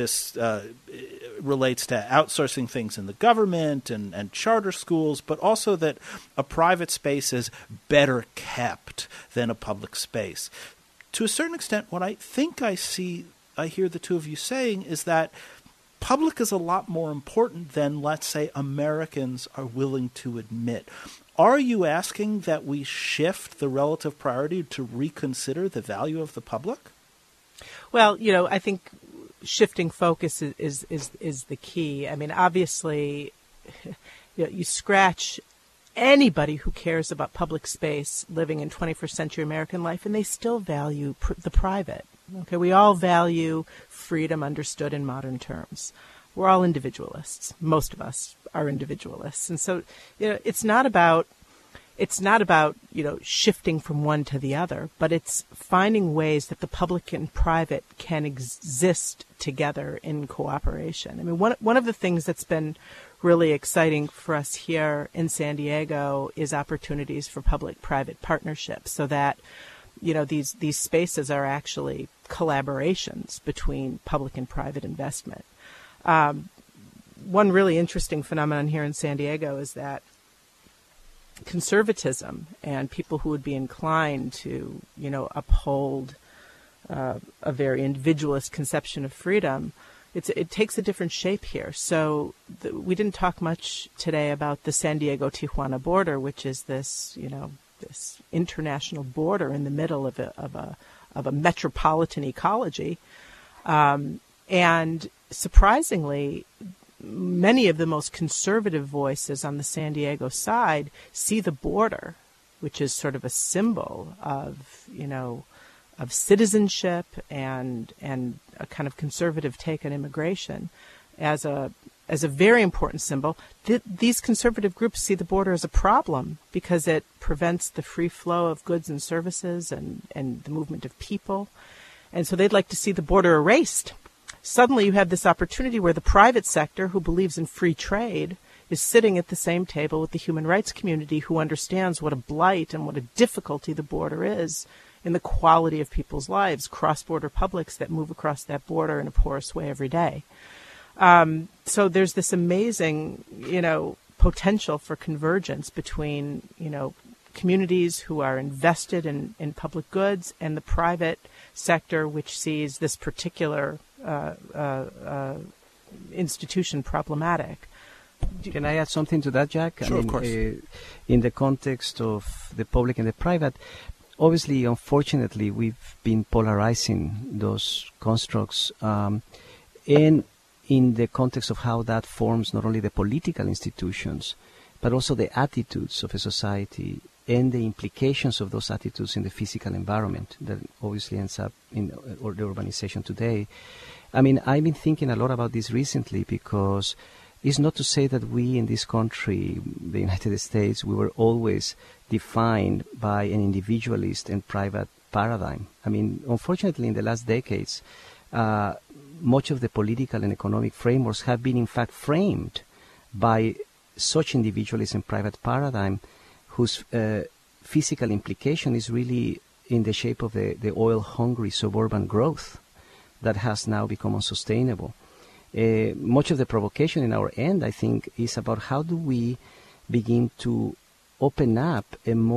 Speaker 1: relates to outsourcing things in the government and charter schools, but also that a private space is better kept than a public space. To a certain extent, what I think I hear the two of you saying is that public is a lot more important than, let's say, Americans are willing to admit. Are you asking that we shift the relative priority to reconsider the value of the public?
Speaker 3: Well, I think shifting focus is the key. I mean, obviously, you scratch anybody who cares about public space living in 21st century American life, and they still value the private. Okay, we all value freedom understood in modern terms. We're all individualists. Most of us are individualists. And so, it's not about shifting from one to the other, but it's finding ways that the public and private can exist together in cooperation. I mean, one of the things that's been really exciting for us here in San Diego is opportunities for public-private partnerships, so that these spaces are actually collaborations between public and private investment. One really interesting phenomenon here in San Diego is that conservatism and people who would be inclined to, uphold a very individualist conception of freedom, it takes a different shape here. So we didn't talk much today about the San Diego-Tijuana border, which is this, this international border in the middle of a metropolitan ecology. And surprisingly, many of the most conservative voices on the San Diego side see the border, which is sort of a symbol of, of citizenship and a kind of conservative take on immigration, as a very important symbol. These conservative groups see the border as a problem because it prevents the free flow of goods and services and the movement of people. And so they'd like to see the border erased. Suddenly you have this opportunity where the private sector, who believes in free trade, is sitting at the same table with the human rights community, who understands what a blight and what a difficulty the border is in the quality of people's lives, cross-border publics that move across that border in a porous way every day. So there's this amazing, potential for convergence between, communities who are invested in public goods and the private sector, which sees this particular institution problematic.
Speaker 2: Can I add something to that, Jack?
Speaker 1: Sure, of course.
Speaker 2: In the context of the public and the private, obviously, unfortunately, we've been polarizing those constructs, and in the context of how that forms not only the political institutions, but also the attitudes of a society and the implications of those attitudes in the physical environment that obviously ends up in the urbanization today. I mean, I've been thinking a lot about this recently, because it's not to say that we in this country, the United States, we were always defined by an individualist and private paradigm. I mean, unfortunately, in the last decades, much of the political and economic frameworks have been, in fact, framed by such individualism private paradigm whose physical implication is really in the shape of the oil-hungry suburban growth that has now become unsustainable. Much of the provocation in our end, I think, is about how do we begin to open up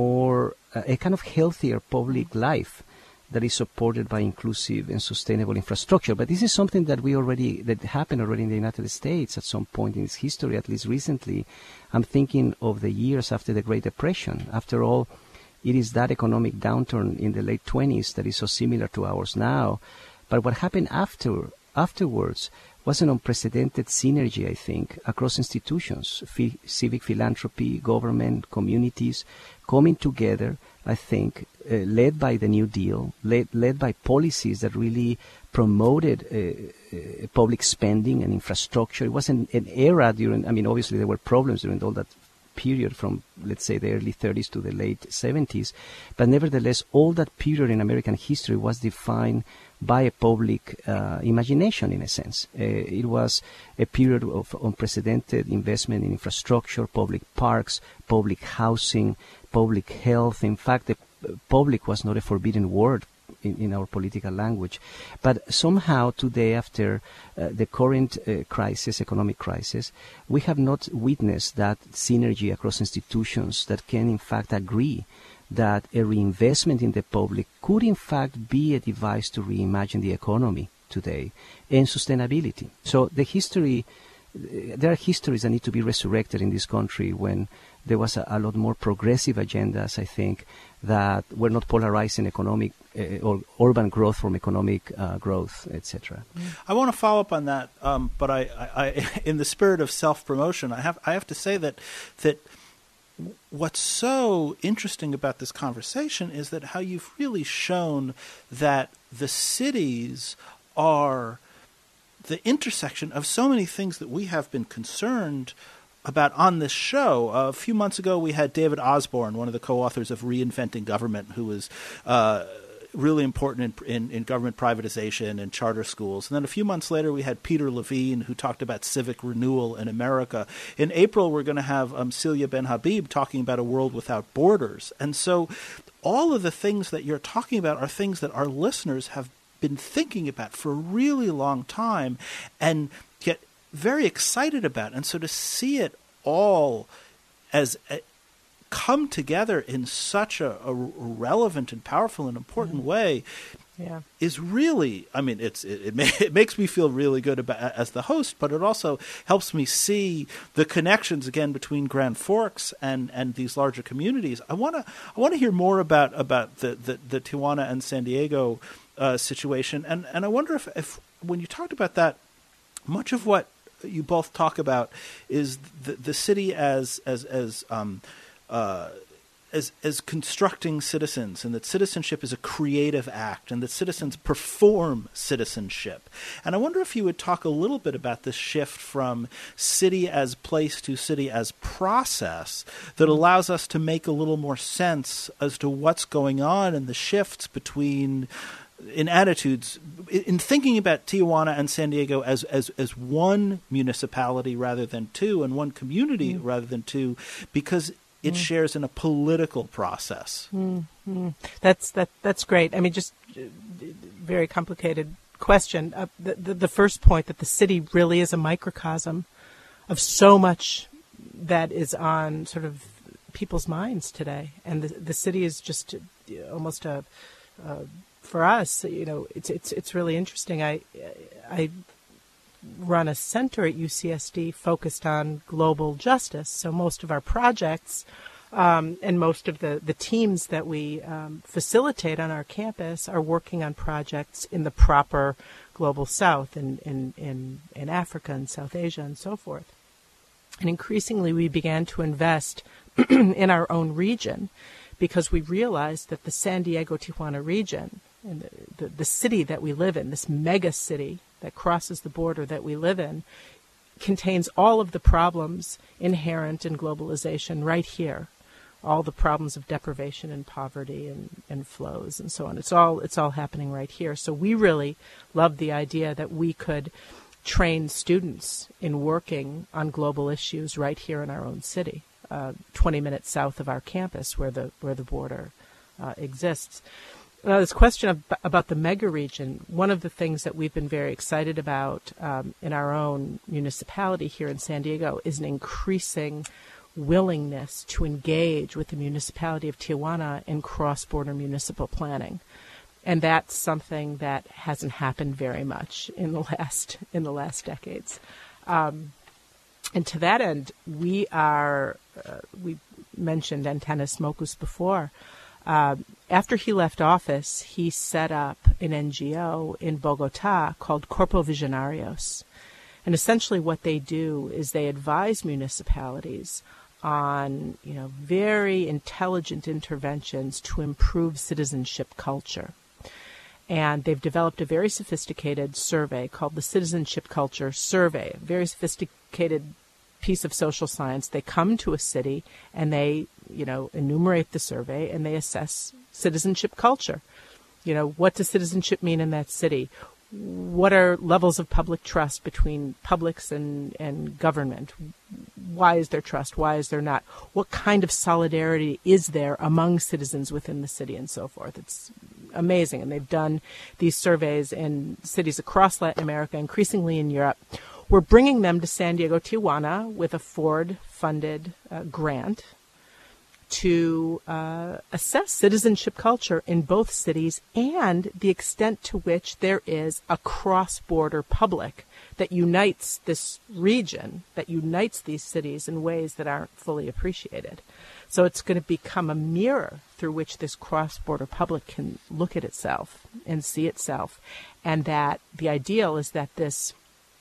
Speaker 2: a kind of healthier public life that is supported by inclusive and sustainable infrastructure. But this is something that that happened already in the United States at some point in its history, at least recently. I'm thinking of the years after the Great Depression. After all, it is that economic downturn in the late 20s that is so similar to ours now. But what happened afterwards was an unprecedented synergy, I think, across institutions, civic philanthropy, government, communities, coming together, I think, led by the New Deal, led by policies that really promoted public spending and infrastructure. It was an era during, I mean, obviously there were problems during all that period from, let's say, the early 30s to the late 70s. But nevertheless, all that period in American history was defined by a public imagination, in a sense. It was a period of unprecedented investment in infrastructure, public parks, public housing, public health. In fact, the public was not a forbidden word in our political language. But somehow today, after the current economic crisis, we have not witnessed that synergy across institutions that can in fact agree that a reinvestment in the public could in fact be a device to reimagine the economy today and sustainability. So there are histories that need to be resurrected in this country when there was a lot more progressive agendas, I think, that were not polarizing economic or urban growth from economic growth, etc.
Speaker 1: I want to follow up on that, but I in the spirit of self-promotion, I have to say that what's so interesting about this conversation is that how you've really shown that the cities are the intersection of so many things that we have been concerned about on this show. A few months ago, we had David Osborne, one of the co-authors of Reinventing Government, who was really important in government privatization and charter schools. And then a few months later, we had Peter Levine, who talked about civic renewal in America. In April, we're going to have Celia Ben-Habib talking about a world without borders. And so all of the things that you're talking about are things that our listeners have been thinking about for a really long time and get very excited about. And so to see it all as come together in such a relevant and powerful and important way is really, I mean, it makes me feel really good about as the host, but it also helps me see the connections again between Grand Forks and these larger communities. I want to hear more about the Tijuana and San Diego situation, and I wonder if when you talked about that, much of what you both talk about is the city as constructing citizens, and that citizenship is a creative act, and that citizens perform citizenship. And I wonder if you would talk a little bit about this shift from city as place to city as process that allows us to make a little more sense as to what's going on and the shifts between in attitudes, in thinking about Tijuana and San Diego as one municipality rather than two, and one community rather than two, because it shares in a political process. That's great. I mean, just very complicated question. The first point, that the city really is a microcosm of so much that is on sort of people's minds today, and the city is just almost for us, it's really interesting. I run a center at UCSD focused on global justice. So most of our projects and most of the teams that we facilitate on our campus are working on projects in the proper global south, in Africa and South Asia and so forth. And increasingly we began to invest in our own region because we realized that the San Diego-Tijuana region, and the city that we live in, this mega city that crosses the border that we live in, contains all of the problems inherent in globalization right here,
Speaker 3: all the problems of deprivation and poverty and flows and so on. It's all happening right here. So we really love the idea that we could train students in working on global issues right here in our own city, 20 minutes south of our campus where the border exists. Now, this question about the mega region, one of the things that we've been very excited about in our own municipality here in San Diego is an increasing willingness to engage with the municipality of Tijuana in cross-border municipal planning. And that's something that hasn't happened very much in the last decades. And to that end, we mentioned Antanas Mockus before. After he left office, he set up an NGO in Bogota called Corpo Visionarios. And essentially what they do is they advise municipalities on, very intelligent interventions to improve citizenship culture. And they've developed a very sophisticated survey called the Citizenship Culture Survey, a very sophisticated piece of social science. They come to a city and they, enumerate the survey and they assess citizenship culture. What does citizenship mean in that city? What are levels of public trust between publics and government? Why is there trust? Why is there not? What kind of solidarity is there among citizens within the city and so forth? It's amazing. And they've done these surveys in cities across Latin America, increasingly in Europe. We're bringing them to San Diego, Tijuana with a Ford-funded grant to assess citizenship culture in both cities and the extent to which there is a cross-border public that unites this region, that unites these cities in ways that aren't fully appreciated. So it's going to become a mirror through which this cross-border public can look at itself and see itself. And that the ideal is that this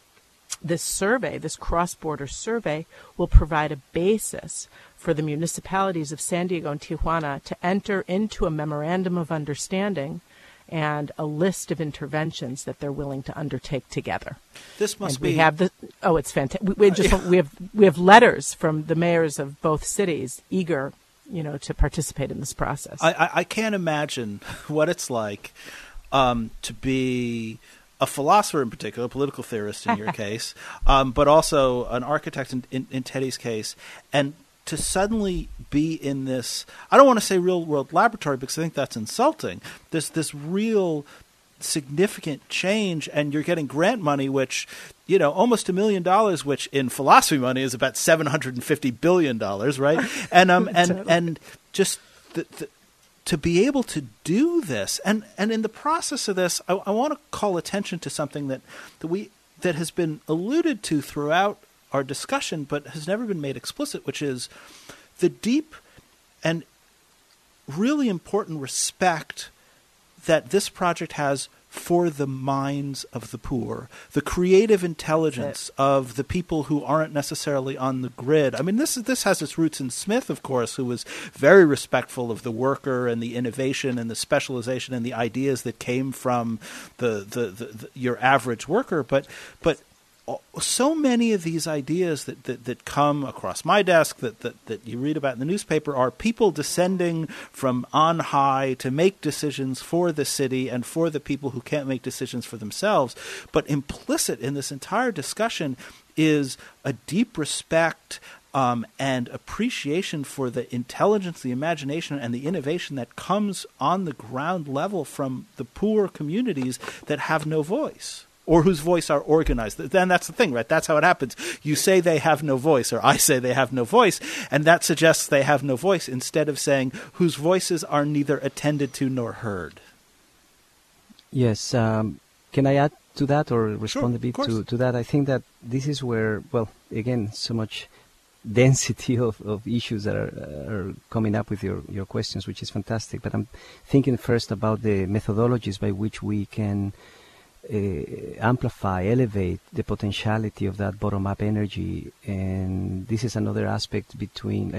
Speaker 3: survey, this cross-border survey, will provide a basis for the municipalities of San Diego and Tijuana to enter into a memorandum of understanding and a list of interventions that they're willing to undertake together.
Speaker 1: This must be.
Speaker 3: We have it's fantastic. We have letters from the mayors of both cities eager, to participate in this process.
Speaker 1: I can't imagine what it's like to be a philosopher in particular, a political theorist in your case, but also an architect in Teddy's case, and to suddenly be in this, I don't want to say real-world laboratory because I think that's insulting, this real significant change, and you're getting grant money, which, almost $1 million, which in philosophy money is about $750 billion, right? And just to be able to do this, and in the process of this, I want to call attention to something that has been alluded to throughout our discussion, but has never been made explicit, which is the deep and really important respect that this project has for the minds of the poor, the creative intelligence of the people who aren't necessarily on the grid. I mean, this has its roots in Smith, of course, who was very respectful of the worker and the innovation and the specialization and the ideas that came from the your average worker. But so many of these ideas that come across my desk that you read about in the newspaper are people descending from on high to make decisions for the city and for the people who can't make decisions for themselves. But implicit in this entire discussion is a deep respect and appreciation for the intelligence, the imagination, and the innovation that comes on the ground level from the poor communities that have no voice, or whose voice are organized. Then that's the thing, right? That's how it happens. You say they have no voice, or I say they have no voice, and that suggests they have no voice, instead of saying whose voices are neither attended to nor heard.
Speaker 2: Yes. Can I add to that or respond a bit to that? I think that this is where, again, so much density of issues that are coming up with your questions, which is fantastic. But I'm thinking first about the methodologies by which we can amplify, elevate the potentiality of that bottom-up energy, and this is another aspect between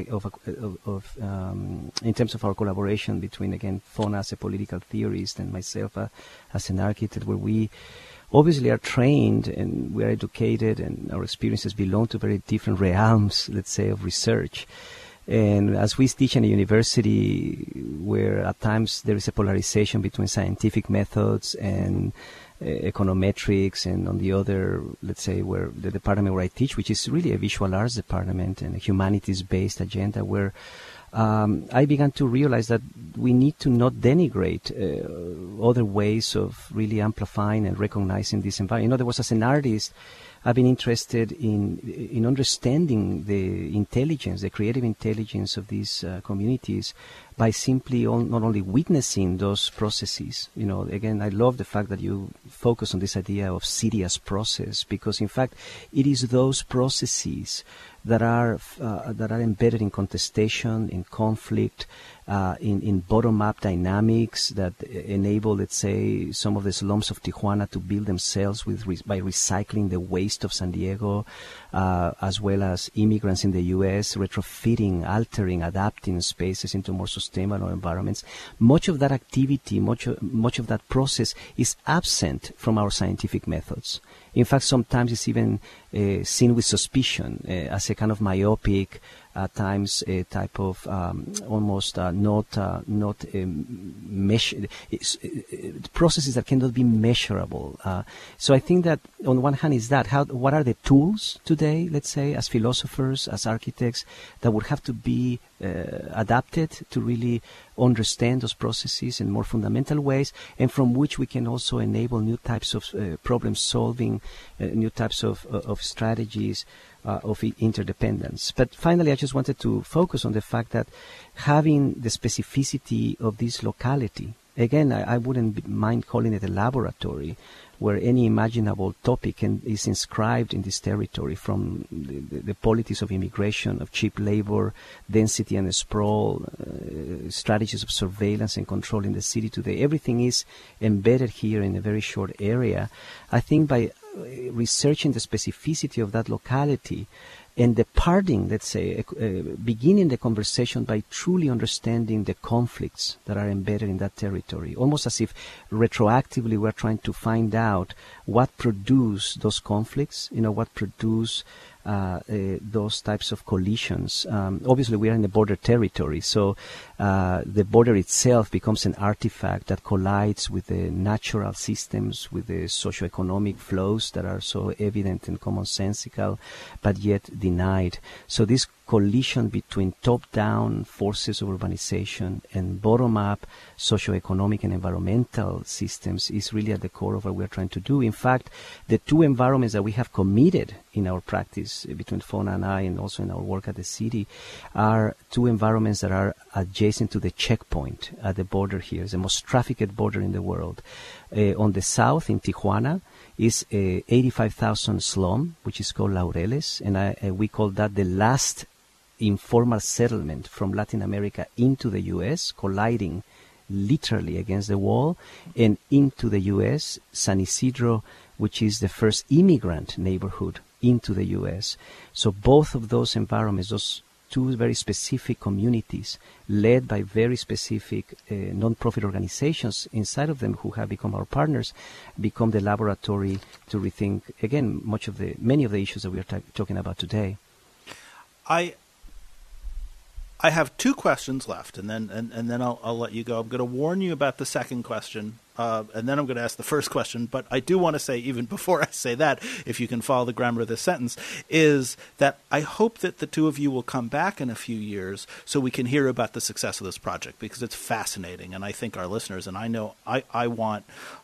Speaker 2: in terms of our collaboration between, again, Fon as a political theorist and myself as an architect, where we obviously are trained and we are educated, and our experiences belong to very different realms, let's say, of research. And as we teach in a university where at times there is a polarization between scientific methods and econometrics, and on the other, let's say, where the department where I teach, which is really a visual arts department and a humanities-based agenda, where I began to realize that we need to not denigrate other ways of really amplifying and recognizing this environment. You know, there was, as an artist, I've been interested in understanding the intelligence, the creative intelligence of these communities by simply not only witnessing those processes. You know, again, I love the fact that you focus on this idea of city as process, because in fact it is those processes that are embedded in contestation, in conflict, in bottom-up dynamics that enable, let's say, some of the slums of Tijuana to build themselves by recycling the waste of San Diego, as well as immigrants in the U.S. retrofitting, altering, adapting spaces into more sustainable environments. Much of that activity, much of that process is absent from our scientific methods. In fact, sometimes it's even seen with suspicion as a kind of myopic, at times a type of almost processes that cannot be measurable. So I think that on one hand is that what are the tools today, let's say, as philosophers, as architects, that would have to be adapted to really understand those processes in more fundamental ways, and from which we can also enable new types of problem solving, new types of strategies of interdependence. But finally, I just wanted to focus on the fact that having the specificity of this locality, again, I wouldn't mind calling it a laboratory, where any imaginable topic is inscribed in this territory, from the politics of immigration, of cheap labor, density and sprawl, strategies of surveillance and control in the city today. Everything is embedded here in a very short area. I think by researching the specificity of that locality and departing, let's say, beginning the conversation by truly understanding the conflicts that are embedded in that territory, almost as if retroactively we're trying to find out what produced those conflicts, what produced those types of collisions. Obviously, we are in a border territory, so the border itself becomes an artifact that collides with the natural systems, with the socioeconomic flows that are so evident and commonsensical, but yet denied. So this collision between top-down forces of urbanization and bottom-up socioeconomic and environmental systems is really at the core of what we're trying to do. In fact, the two environments that we have committed in our practice between Fona and I, and also in our work at the city, are two environments that are adjacent to the checkpoint at the border here. It's the most trafficked border in the world. On the south, in Tijuana, is a 85,000 slum, which is called Laureles, and we call that the last informal settlement from Latin America into the U.S., colliding literally against the wall, and into the U.S., San Isidro, which is the first immigrant neighborhood into the U.S. So both of those environments, those two very specific communities, led by very specific non-profit organizations inside of them who have become our partners, become the laboratory to rethink, again, many of the issues that we are talking about today.
Speaker 1: I have two questions left, and then I'll let you go. I'm going to warn you about the second question, and then I'm going to ask the first question. But I do want to say, even before I say that, if you can follow the grammar of this sentence, is that I hope that the two of you will come back in a few years so we can hear about the success of this project, because it's fascinating, and I think our listeners, and I know I want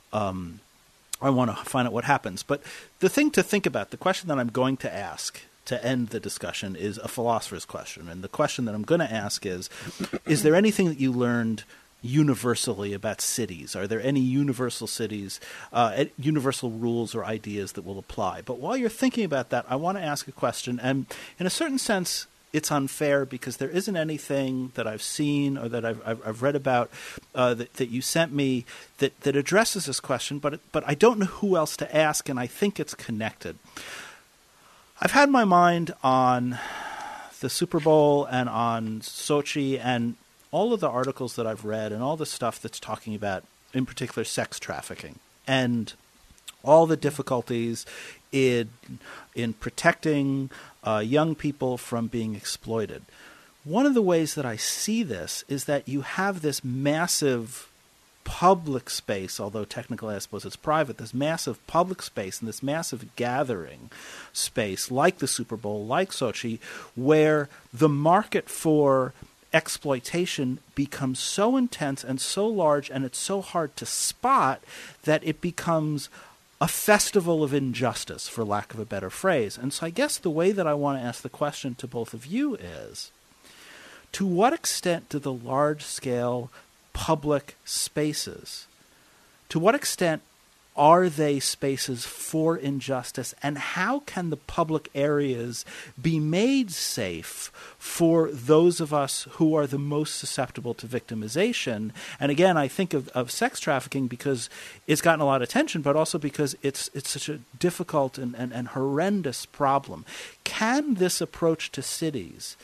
Speaker 1: to find out what happens. But the thing to think about, the question that I'm going to ask to end the discussion, is a philosopher's question. And the question that I'm going to ask is there anything that you learned universally about cities? Are there any universal cities, universal rules or ideas that will apply? But while you're thinking about that, I want to ask a question. And in a certain sense, it's unfair because there isn't anything that I've seen or that I've read about that you sent me that addresses this question, but I don't know who else to ask, and I think it's connected. I've had my mind on the Super Bowl and on Sochi and all of the articles that I've read and all the stuff that's talking about, in particular, sex trafficking and all the difficulties in protecting young people from being exploited. one of the ways that I see this is that you have this massive public space, although technically I suppose it's private, this massive public space and this massive gathering space like the Super Bowl, like Sochi, where the market for exploitation becomes so intense and so large and it's so hard to spot that it becomes a festival of injustice, for lack of a better phrase. And so I guess the way that I want to ask the question to both of you is, to what extent do the large-scale public spaces, to what extent are they spaces for injustice, and how can the public areas be made safe for those of us who are the most susceptible to victimization? And again, I think of sex trafficking because it's gotten a lot of attention, but also because it's such a difficult and horrendous problem. Can this approach to cities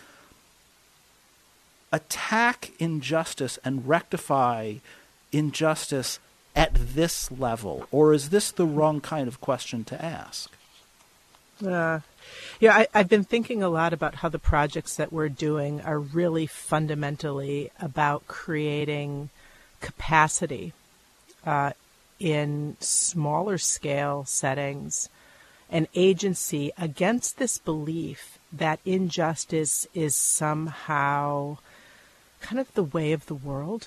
Speaker 1: attack injustice and rectify injustice at this level, or is this the wrong kind of question to ask?
Speaker 3: I've been thinking a lot about how the projects that we're doing are really fundamentally about creating capacity in smaller scale settings and agency against this belief that injustice is somehow kind of the way of the world.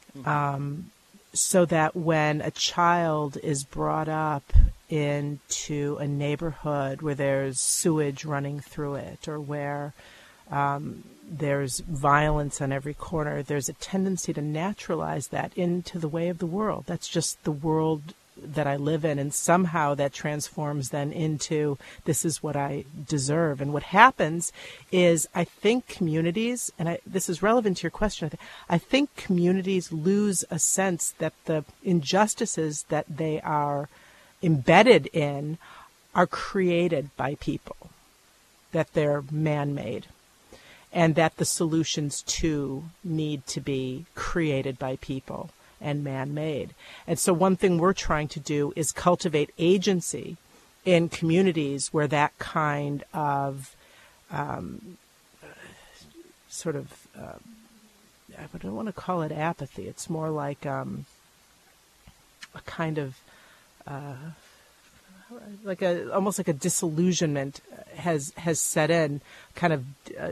Speaker 3: So that when a child is brought up into a neighborhood where there's sewage running through it, or where there's violence on every corner, there's a tendency to naturalize that into the way of the world. That's just the world that I live in, and somehow that transforms then into this is what I deserve. And what happens is, I think communities, and this is relevant to your question, I think communities lose a sense that the injustices that they are embedded in are created by people, that they're man-made, and that the solutions too need to be created by people and man-made. And so one thing we're trying to do is cultivate agency in communities where that kind of I don't want to call it apathy. It's more like a kind of almost like a disillusionment has set in, kind of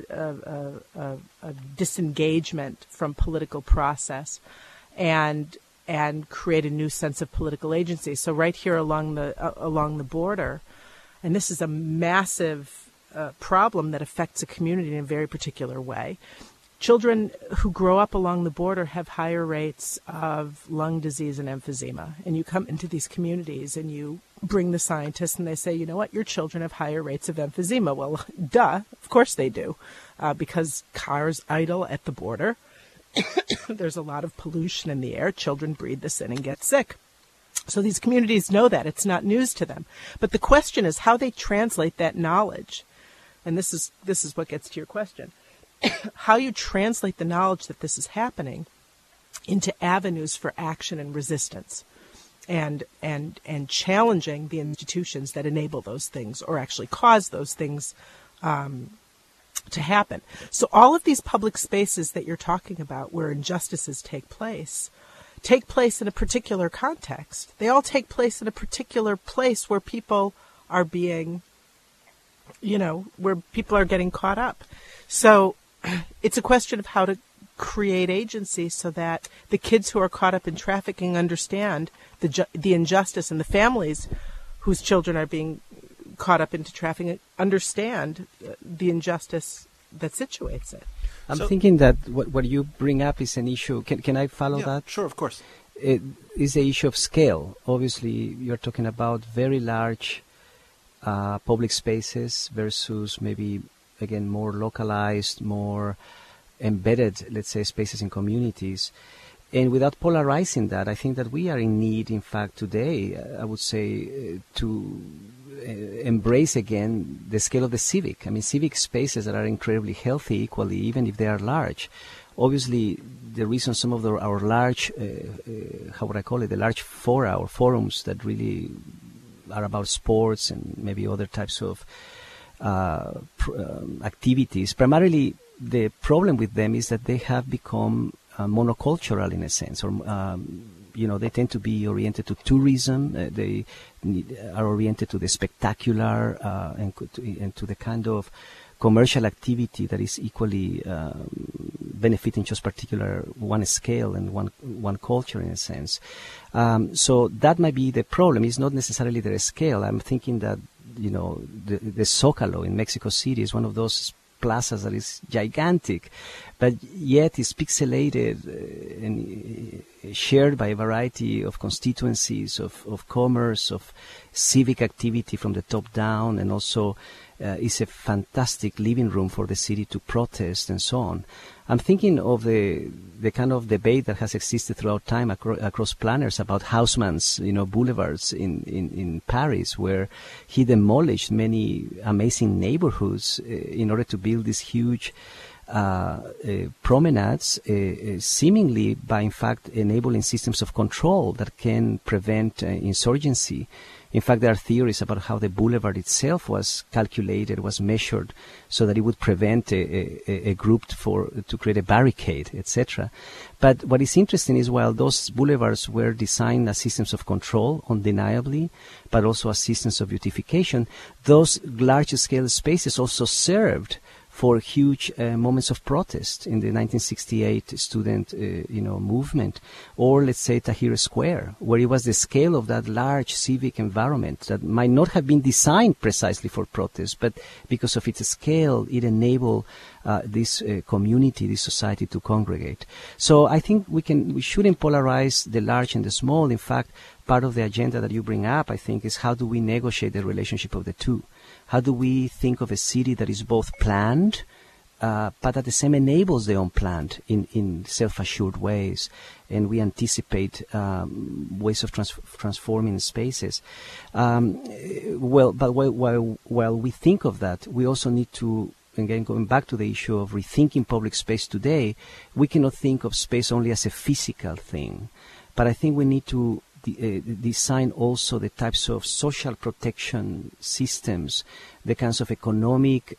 Speaker 3: a disengagement from political process, and create a new sense of political agency. So right here along the border, and this is a massive problem that affects a community in a very particular way. Children who grow up along the border have higher rates of lung disease and emphysema. And you come into these communities and you bring the scientists and they say, you know what, your children have higher rates of emphysema. Well, duh, of course they do, because cars idle at the border. There's a lot of pollution in the air. Children breathe this in and get sick. So these communities know that. It's not news to them. But the question is how they translate that knowledge. And this is what gets to your question. How you translate the knowledge that this is happening into avenues for action and resistance, and challenging the institutions that enable those things or actually cause those things to happen. So all of these public spaces that you're talking about where injustices take place in a particular context. They all take place in a particular place where people are being, where people are getting caught up. So it's a question of how to create agency so that the kids who are caught up in trafficking understand the injustice, and the families whose children are being caught up into trafficking understand the injustice that situates it.
Speaker 2: I'm thinking that what you bring up is an issue. Can I follow that?
Speaker 1: Sure, of course.
Speaker 2: It is the issue of scale. Obviously, you're talking about very large public spaces versus maybe, again, more localized, more embedded, let's say, spaces in communities. And without polarizing that, I think that we are in need, in fact, today, I would say, to embrace again the scale of the civic. I mean, civic spaces that are incredibly healthy equally, even if they are large. Obviously, the reason some of our large, how would I call it, the large fora or forums that really are about sports and maybe other types of activities, primarily the problem with them is that they have become monocultural in a sense, or they tend to be oriented to tourism. They are oriented to the spectacular and to the kind of commercial activity that is equally benefiting just particular one scale and one culture in a sense. So that might be the problem. It's not necessarily their scale. I'm thinking that the Zócalo in Mexico City is one of those plazas that is gigantic, but yet is pixelated and shared by a variety of constituencies, of commerce, of civic activity from the top down, and also is a fantastic living room for the city to protest and so on. I'm thinking of the kind of debate that has existed throughout time across planners about Haussmann's, boulevards in Paris, where he demolished many amazing neighborhoods in order to build these huge promenades, seemingly by in fact enabling systems of control that can prevent insurgency. In fact, there are theories about how the boulevard itself was calculated, was measured, so that it would prevent a group to create a barricade, etc. But what is interesting is while those boulevards were designed as systems of control, undeniably, but also as systems of beautification, those large-scale spaces also served for huge moments of protest in the 1968 student, movement, or let's say Tahrir Square, where it was the scale of that large civic environment that might not have been designed precisely for protest, but because of its scale, it enabled this community, this society to congregate. So I think we shouldn't polarize the large and the small. In fact, part of the agenda that you bring up, I think, is how do we negotiate the relationship of the two? How do we think of a city that is both planned, but at the same enables the unplanned in self-assured ways, and we anticipate ways of transforming spaces. But while we think of that, we also need to, again, going back to the issue of rethinking public space today, we cannot think of space only as a physical thing, but I think we need to design also the types of social protection systems, the kinds of economic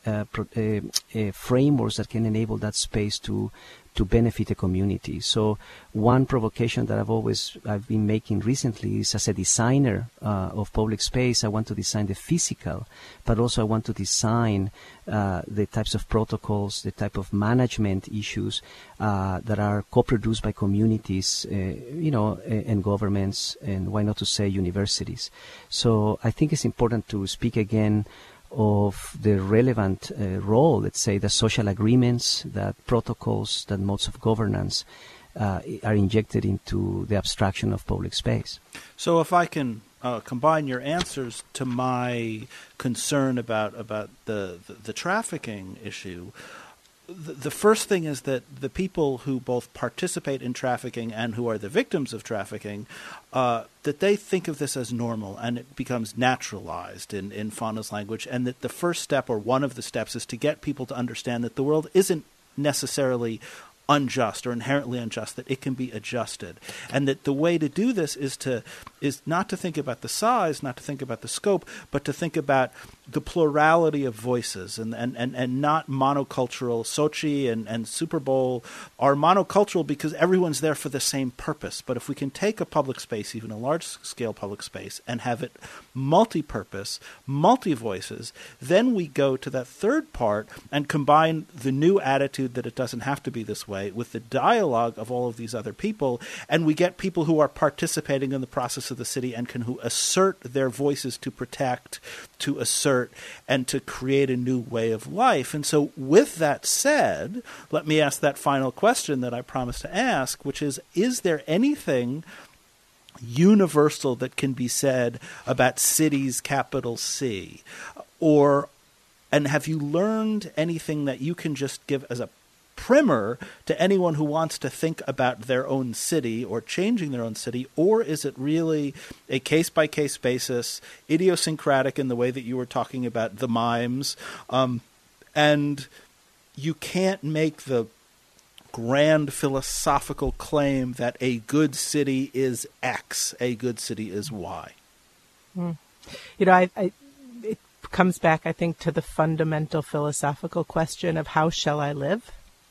Speaker 2: frameworks that can enable that space to benefit a community. So one provocation that I've been making recently is, as a designer of public space, I want to design the physical, but also I want to design the types of protocols, the type of management issues that are co-produced by communities, and governments, and why not to say universities. So I think it's important to speak again of the relevant role, let's say, the social agreements, that protocols, that modes of governance are injected into the abstraction of public space.
Speaker 1: So if I can combine your answers to my concern about the trafficking issue, the first thing is that the people who both participate in trafficking and who are the victims of trafficking, that they think of this as normal, and it becomes naturalized in Fauna's language, and that the first step, or one of the steps, is to get people to understand that the world isn't necessarily unjust or inherently unjust, that it can be adjusted, and that the way to do this is not to think about the size, not to think about the scope, but to think about the plurality of voices, and not monocultural. Sochi and Super Bowl are monocultural because everyone's there for the same purpose. But if we can take a public space, even a large-scale public space, and have it multi-purpose, multi-voices, then we go to that third part and combine the new attitude that it doesn't have to be this way with the dialogue of all of these other people, and we get people who are participating in the process of the city and who assert their voices to protect, to assert, and to create a new way of life. And so with that said, let me ask that final question that I promised to ask, which is there anything universal that can be said about cities, capital C? And have you learned anything that you can just give as a primer to anyone who wants to think about their own city or changing their own city? Or is it really a case-by-case basis, idiosyncratic in the way that you were talking about the mimes, and you can't make the grand philosophical claim that a good city is X, a good city is Y?
Speaker 3: It comes back, I think, to the fundamental philosophical question of how shall I live?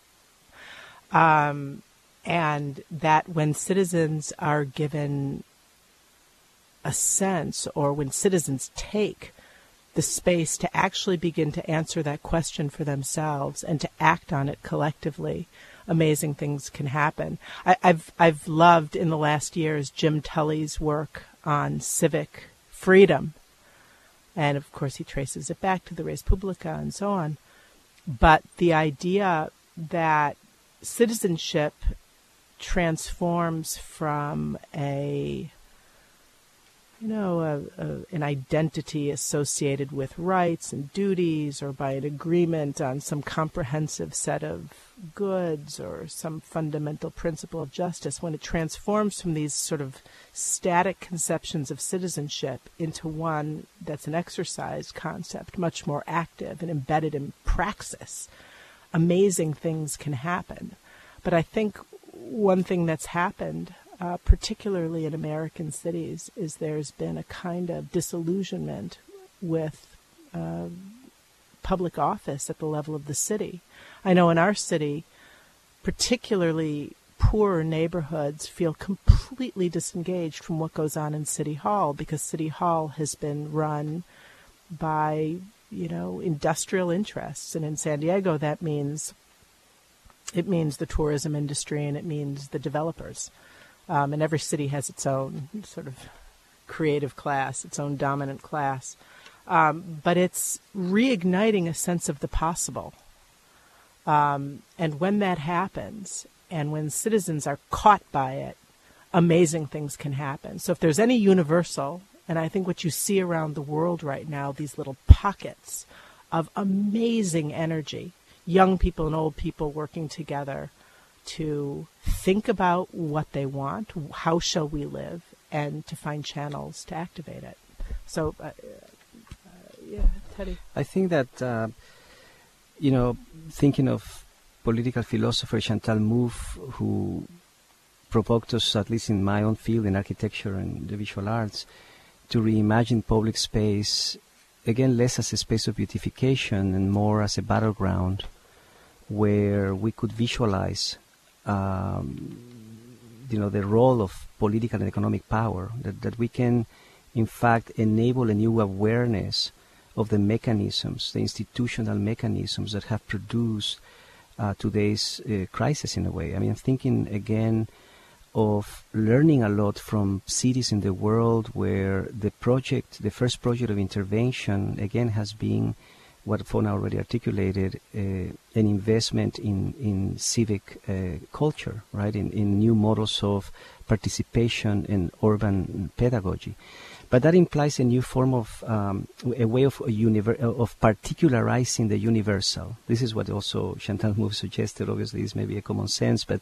Speaker 3: And that when citizens are given a sense, or when citizens take the space to actually begin to answer that question for themselves and to act on it collectively, amazing things can happen. I've loved in the last years Jim Tully's work on civic freedom. And of course he traces it back to the res publica and so on. But the idea that citizenship transforms from an identity associated with rights and duties, or by an agreement on some comprehensive set of goods or some fundamental principle of justice, when it transforms from these sort of static conceptions of citizenship into one that's an exercise concept, much more active and embedded in praxis, amazing things can happen. But I think one thing that's happened, particularly in American cities, is there's been a kind of disillusionment with public office at the level of the city. I know in our city, particularly poorer neighborhoods feel completely disengaged from what goes on in City Hall, because City Hall has been run by, industrial interests. And in San Diego, that means the tourism industry, and it means the developers. And every city has its own sort of creative class, its own dominant class. But it's reigniting a sense of the possible. And when that happens, and when citizens are caught by it, amazing things can happen. So if there's any universal, and I think what you see around the world right now, these little pockets of amazing energy, young people and old people working together to think about what they want, how shall we live, and to find channels to activate it. So, Teddy.
Speaker 2: I think that, thinking of political philosopher Chantal Mouffe, who provoked us, at least in my own field, in architecture and the visual arts, to reimagine public space, again, less as a space of beautification and more as a battleground where we could visualize the role of political and economic power, that we can, in fact, enable a new awareness of the mechanisms, the institutional mechanisms that have produced today's crisis in a way. I mean, I'm thinking again of learning a lot from cities in the world where the first project of intervention, again, has been what Fona already articulated, an investment in civic culture, right? In new models of participation in urban pedagogy. But that implies a new form of a way of particularizing the universal. This is what also Chantal Mouffe suggested. Obviously, this may be a common sense, but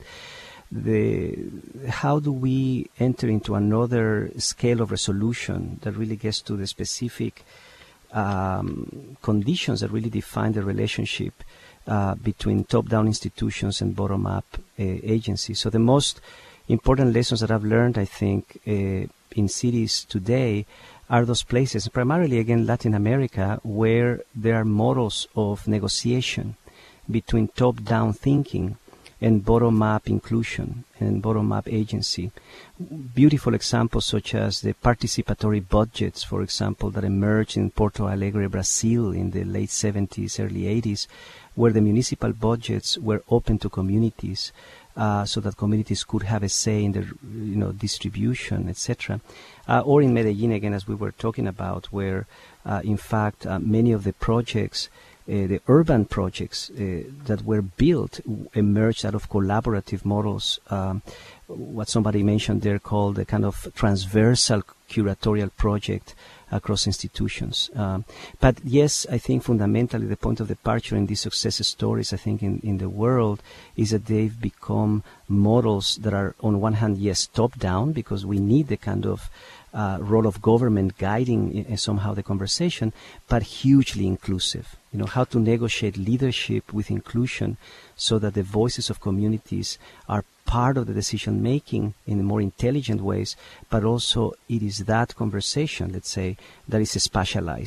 Speaker 2: how do we enter into another scale of resolution that really gets to the specific conditions that really define the relationship between top-down institutions and bottom-up agencies? So the most important lessons that I've learned, I think, in cities today are those places, primarily, again, Latin America, where there are models of negotiation between top-down thinking and bottom-up inclusion and bottom-up agency. Beautiful examples such as the participatory budgets, for example, that emerged in Porto Alegre, Brazil in the late 70s, early 80s, where the municipal budgets were open to communities so that communities could have a say in the distribution, etc. Or in Medellin, again, as we were talking about, where in fact many of the projects, the urban projects that were built emerged out of collaborative models, what somebody mentioned there called a kind of transversal curatorial project across institutions. But yes, I think fundamentally the point of departure in these success stories, I think in the world, is that they've become models that are on one hand, yes, top-down, because we need the kind of role of government guiding somehow the conversation, but hugely inclusive. How to negotiate leadership with inclusion so that the voices of communities are part of the decision-making in more intelligent ways, but also it is that conversation, let's say, that is spatialized.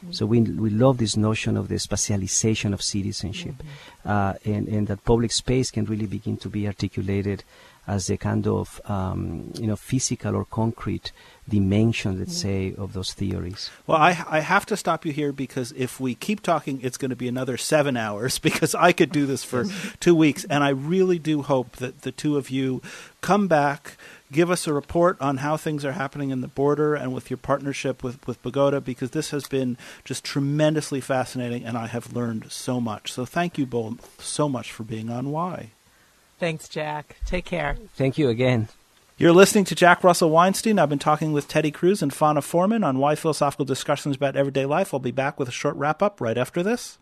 Speaker 2: So we love this notion of the spatialization of citizenship, and that public space can really begin to be articulated as a kind of physical or concrete dimension, let's say, of those theories.
Speaker 1: Well, I have to stop you here, because if we keep talking, it's going to be another 7 hours, because I could do this for 2 weeks. And I really do hope that the two of you come back, give us a report on how things are happening in the border and with your partnership with Bogota, because this has been just tremendously fascinating, and I have learned so much. So thank you both so much for being on Why.
Speaker 3: Thanks, Jack. Take care.
Speaker 2: Thank you again.
Speaker 1: You're listening to Jack Russell Weinstein. I've been talking with Teddy Cruz and Fauna Foreman on Why Philosophical Discussions About Everyday Life. I'll be back with a short wrap-up right after this.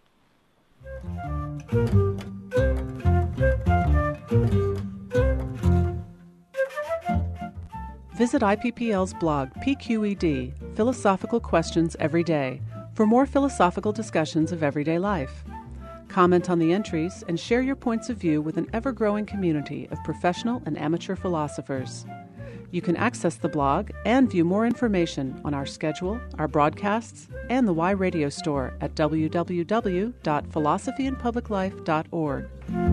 Speaker 4: Visit IPPL's blog, PQED, Philosophical Questions Every Day, for more philosophical discussions of everyday life. Comment on the entries and share your points of view with an ever-growing community of professional and amateur philosophers. You can access the blog and view more information on our schedule, our broadcasts, and the Y Radio store at www.philosophyinpubliclife.org.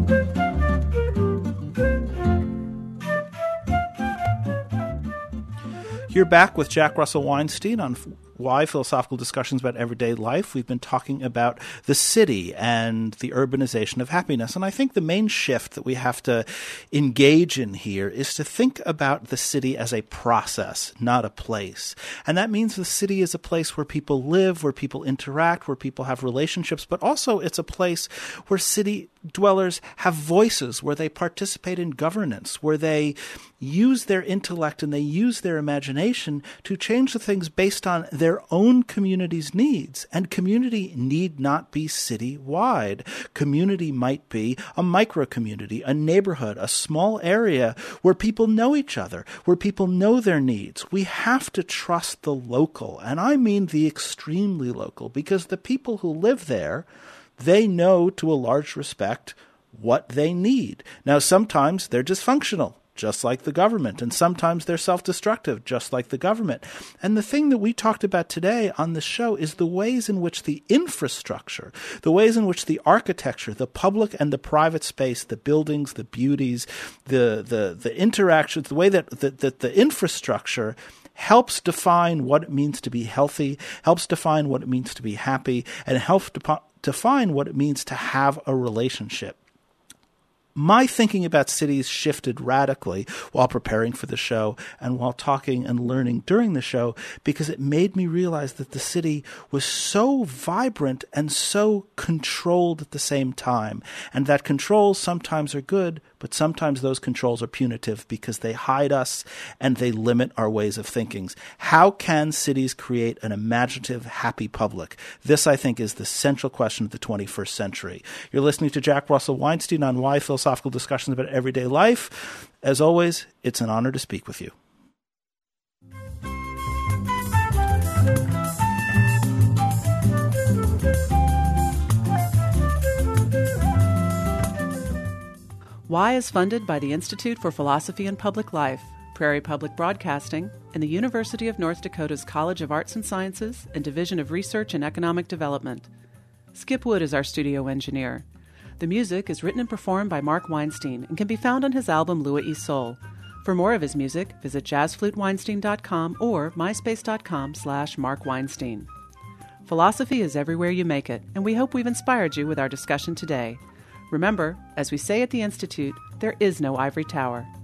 Speaker 1: You're back with Jack Russell Weinstein on Why Philosophical Discussions About Everyday Life. We've been talking about the city and the urbanization of happiness. And I think the main shift that we have to engage in here is to think about the city as a process, not a place. And that means the city is a place where people live, where people interact, where people have relationships, but also it's a place where city dwellers have voices, where they participate in governance, where they use their intellect and they use their imagination to change the things based on their own community's needs. And community need not be city-wide. Community might be a micro-community, a neighborhood, a small area where people know each other, where people know their needs. We have to trust the local, and I mean the extremely local, because the people who live there, they know to a large respect what they need. Now, sometimes they're dysfunctional, just like the government, and sometimes they're self-destructive, just like the government. And the thing that we talked about today on the show is the ways in which the infrastructure, the ways in which the architecture, the public and the private space, the buildings, the beauties, the interactions, the way that the infrastructure helps define what it means to be healthy, helps define what it means to be happy, and helps define what it means to have a relationship. My thinking about cities shifted radically while preparing for the show and while talking and learning during the show, because it made me realize that the city was so vibrant and so controlled at the same time, and that controls sometimes are good, but sometimes those controls are punitive because they hide us and they limit our ways of thinking. How can cities create an imaginative, happy public? This, I think, is the central question of the 21st century. You're listening to Jack Russell Weinstein on Why Philosophical Discussions About Everyday Life. As always, it's an honor to speak with you.
Speaker 4: Why is funded by the Institute for Philosophy and Public Life, Prairie Public Broadcasting, and the University of North Dakota's College of Arts and Sciences and Division of Research and Economic Development. Skip Wood is our studio engineer. The music is written and performed by Mark Weinstein and can be found on his album Lua y Sol. For more of his music, visit jazzfluteweinstein.com or myspace.com/Mark Weinstein. Philosophy is everywhere you make it, and we hope we've inspired you with our discussion today. Remember, as we say at the Institute, there is no ivory tower.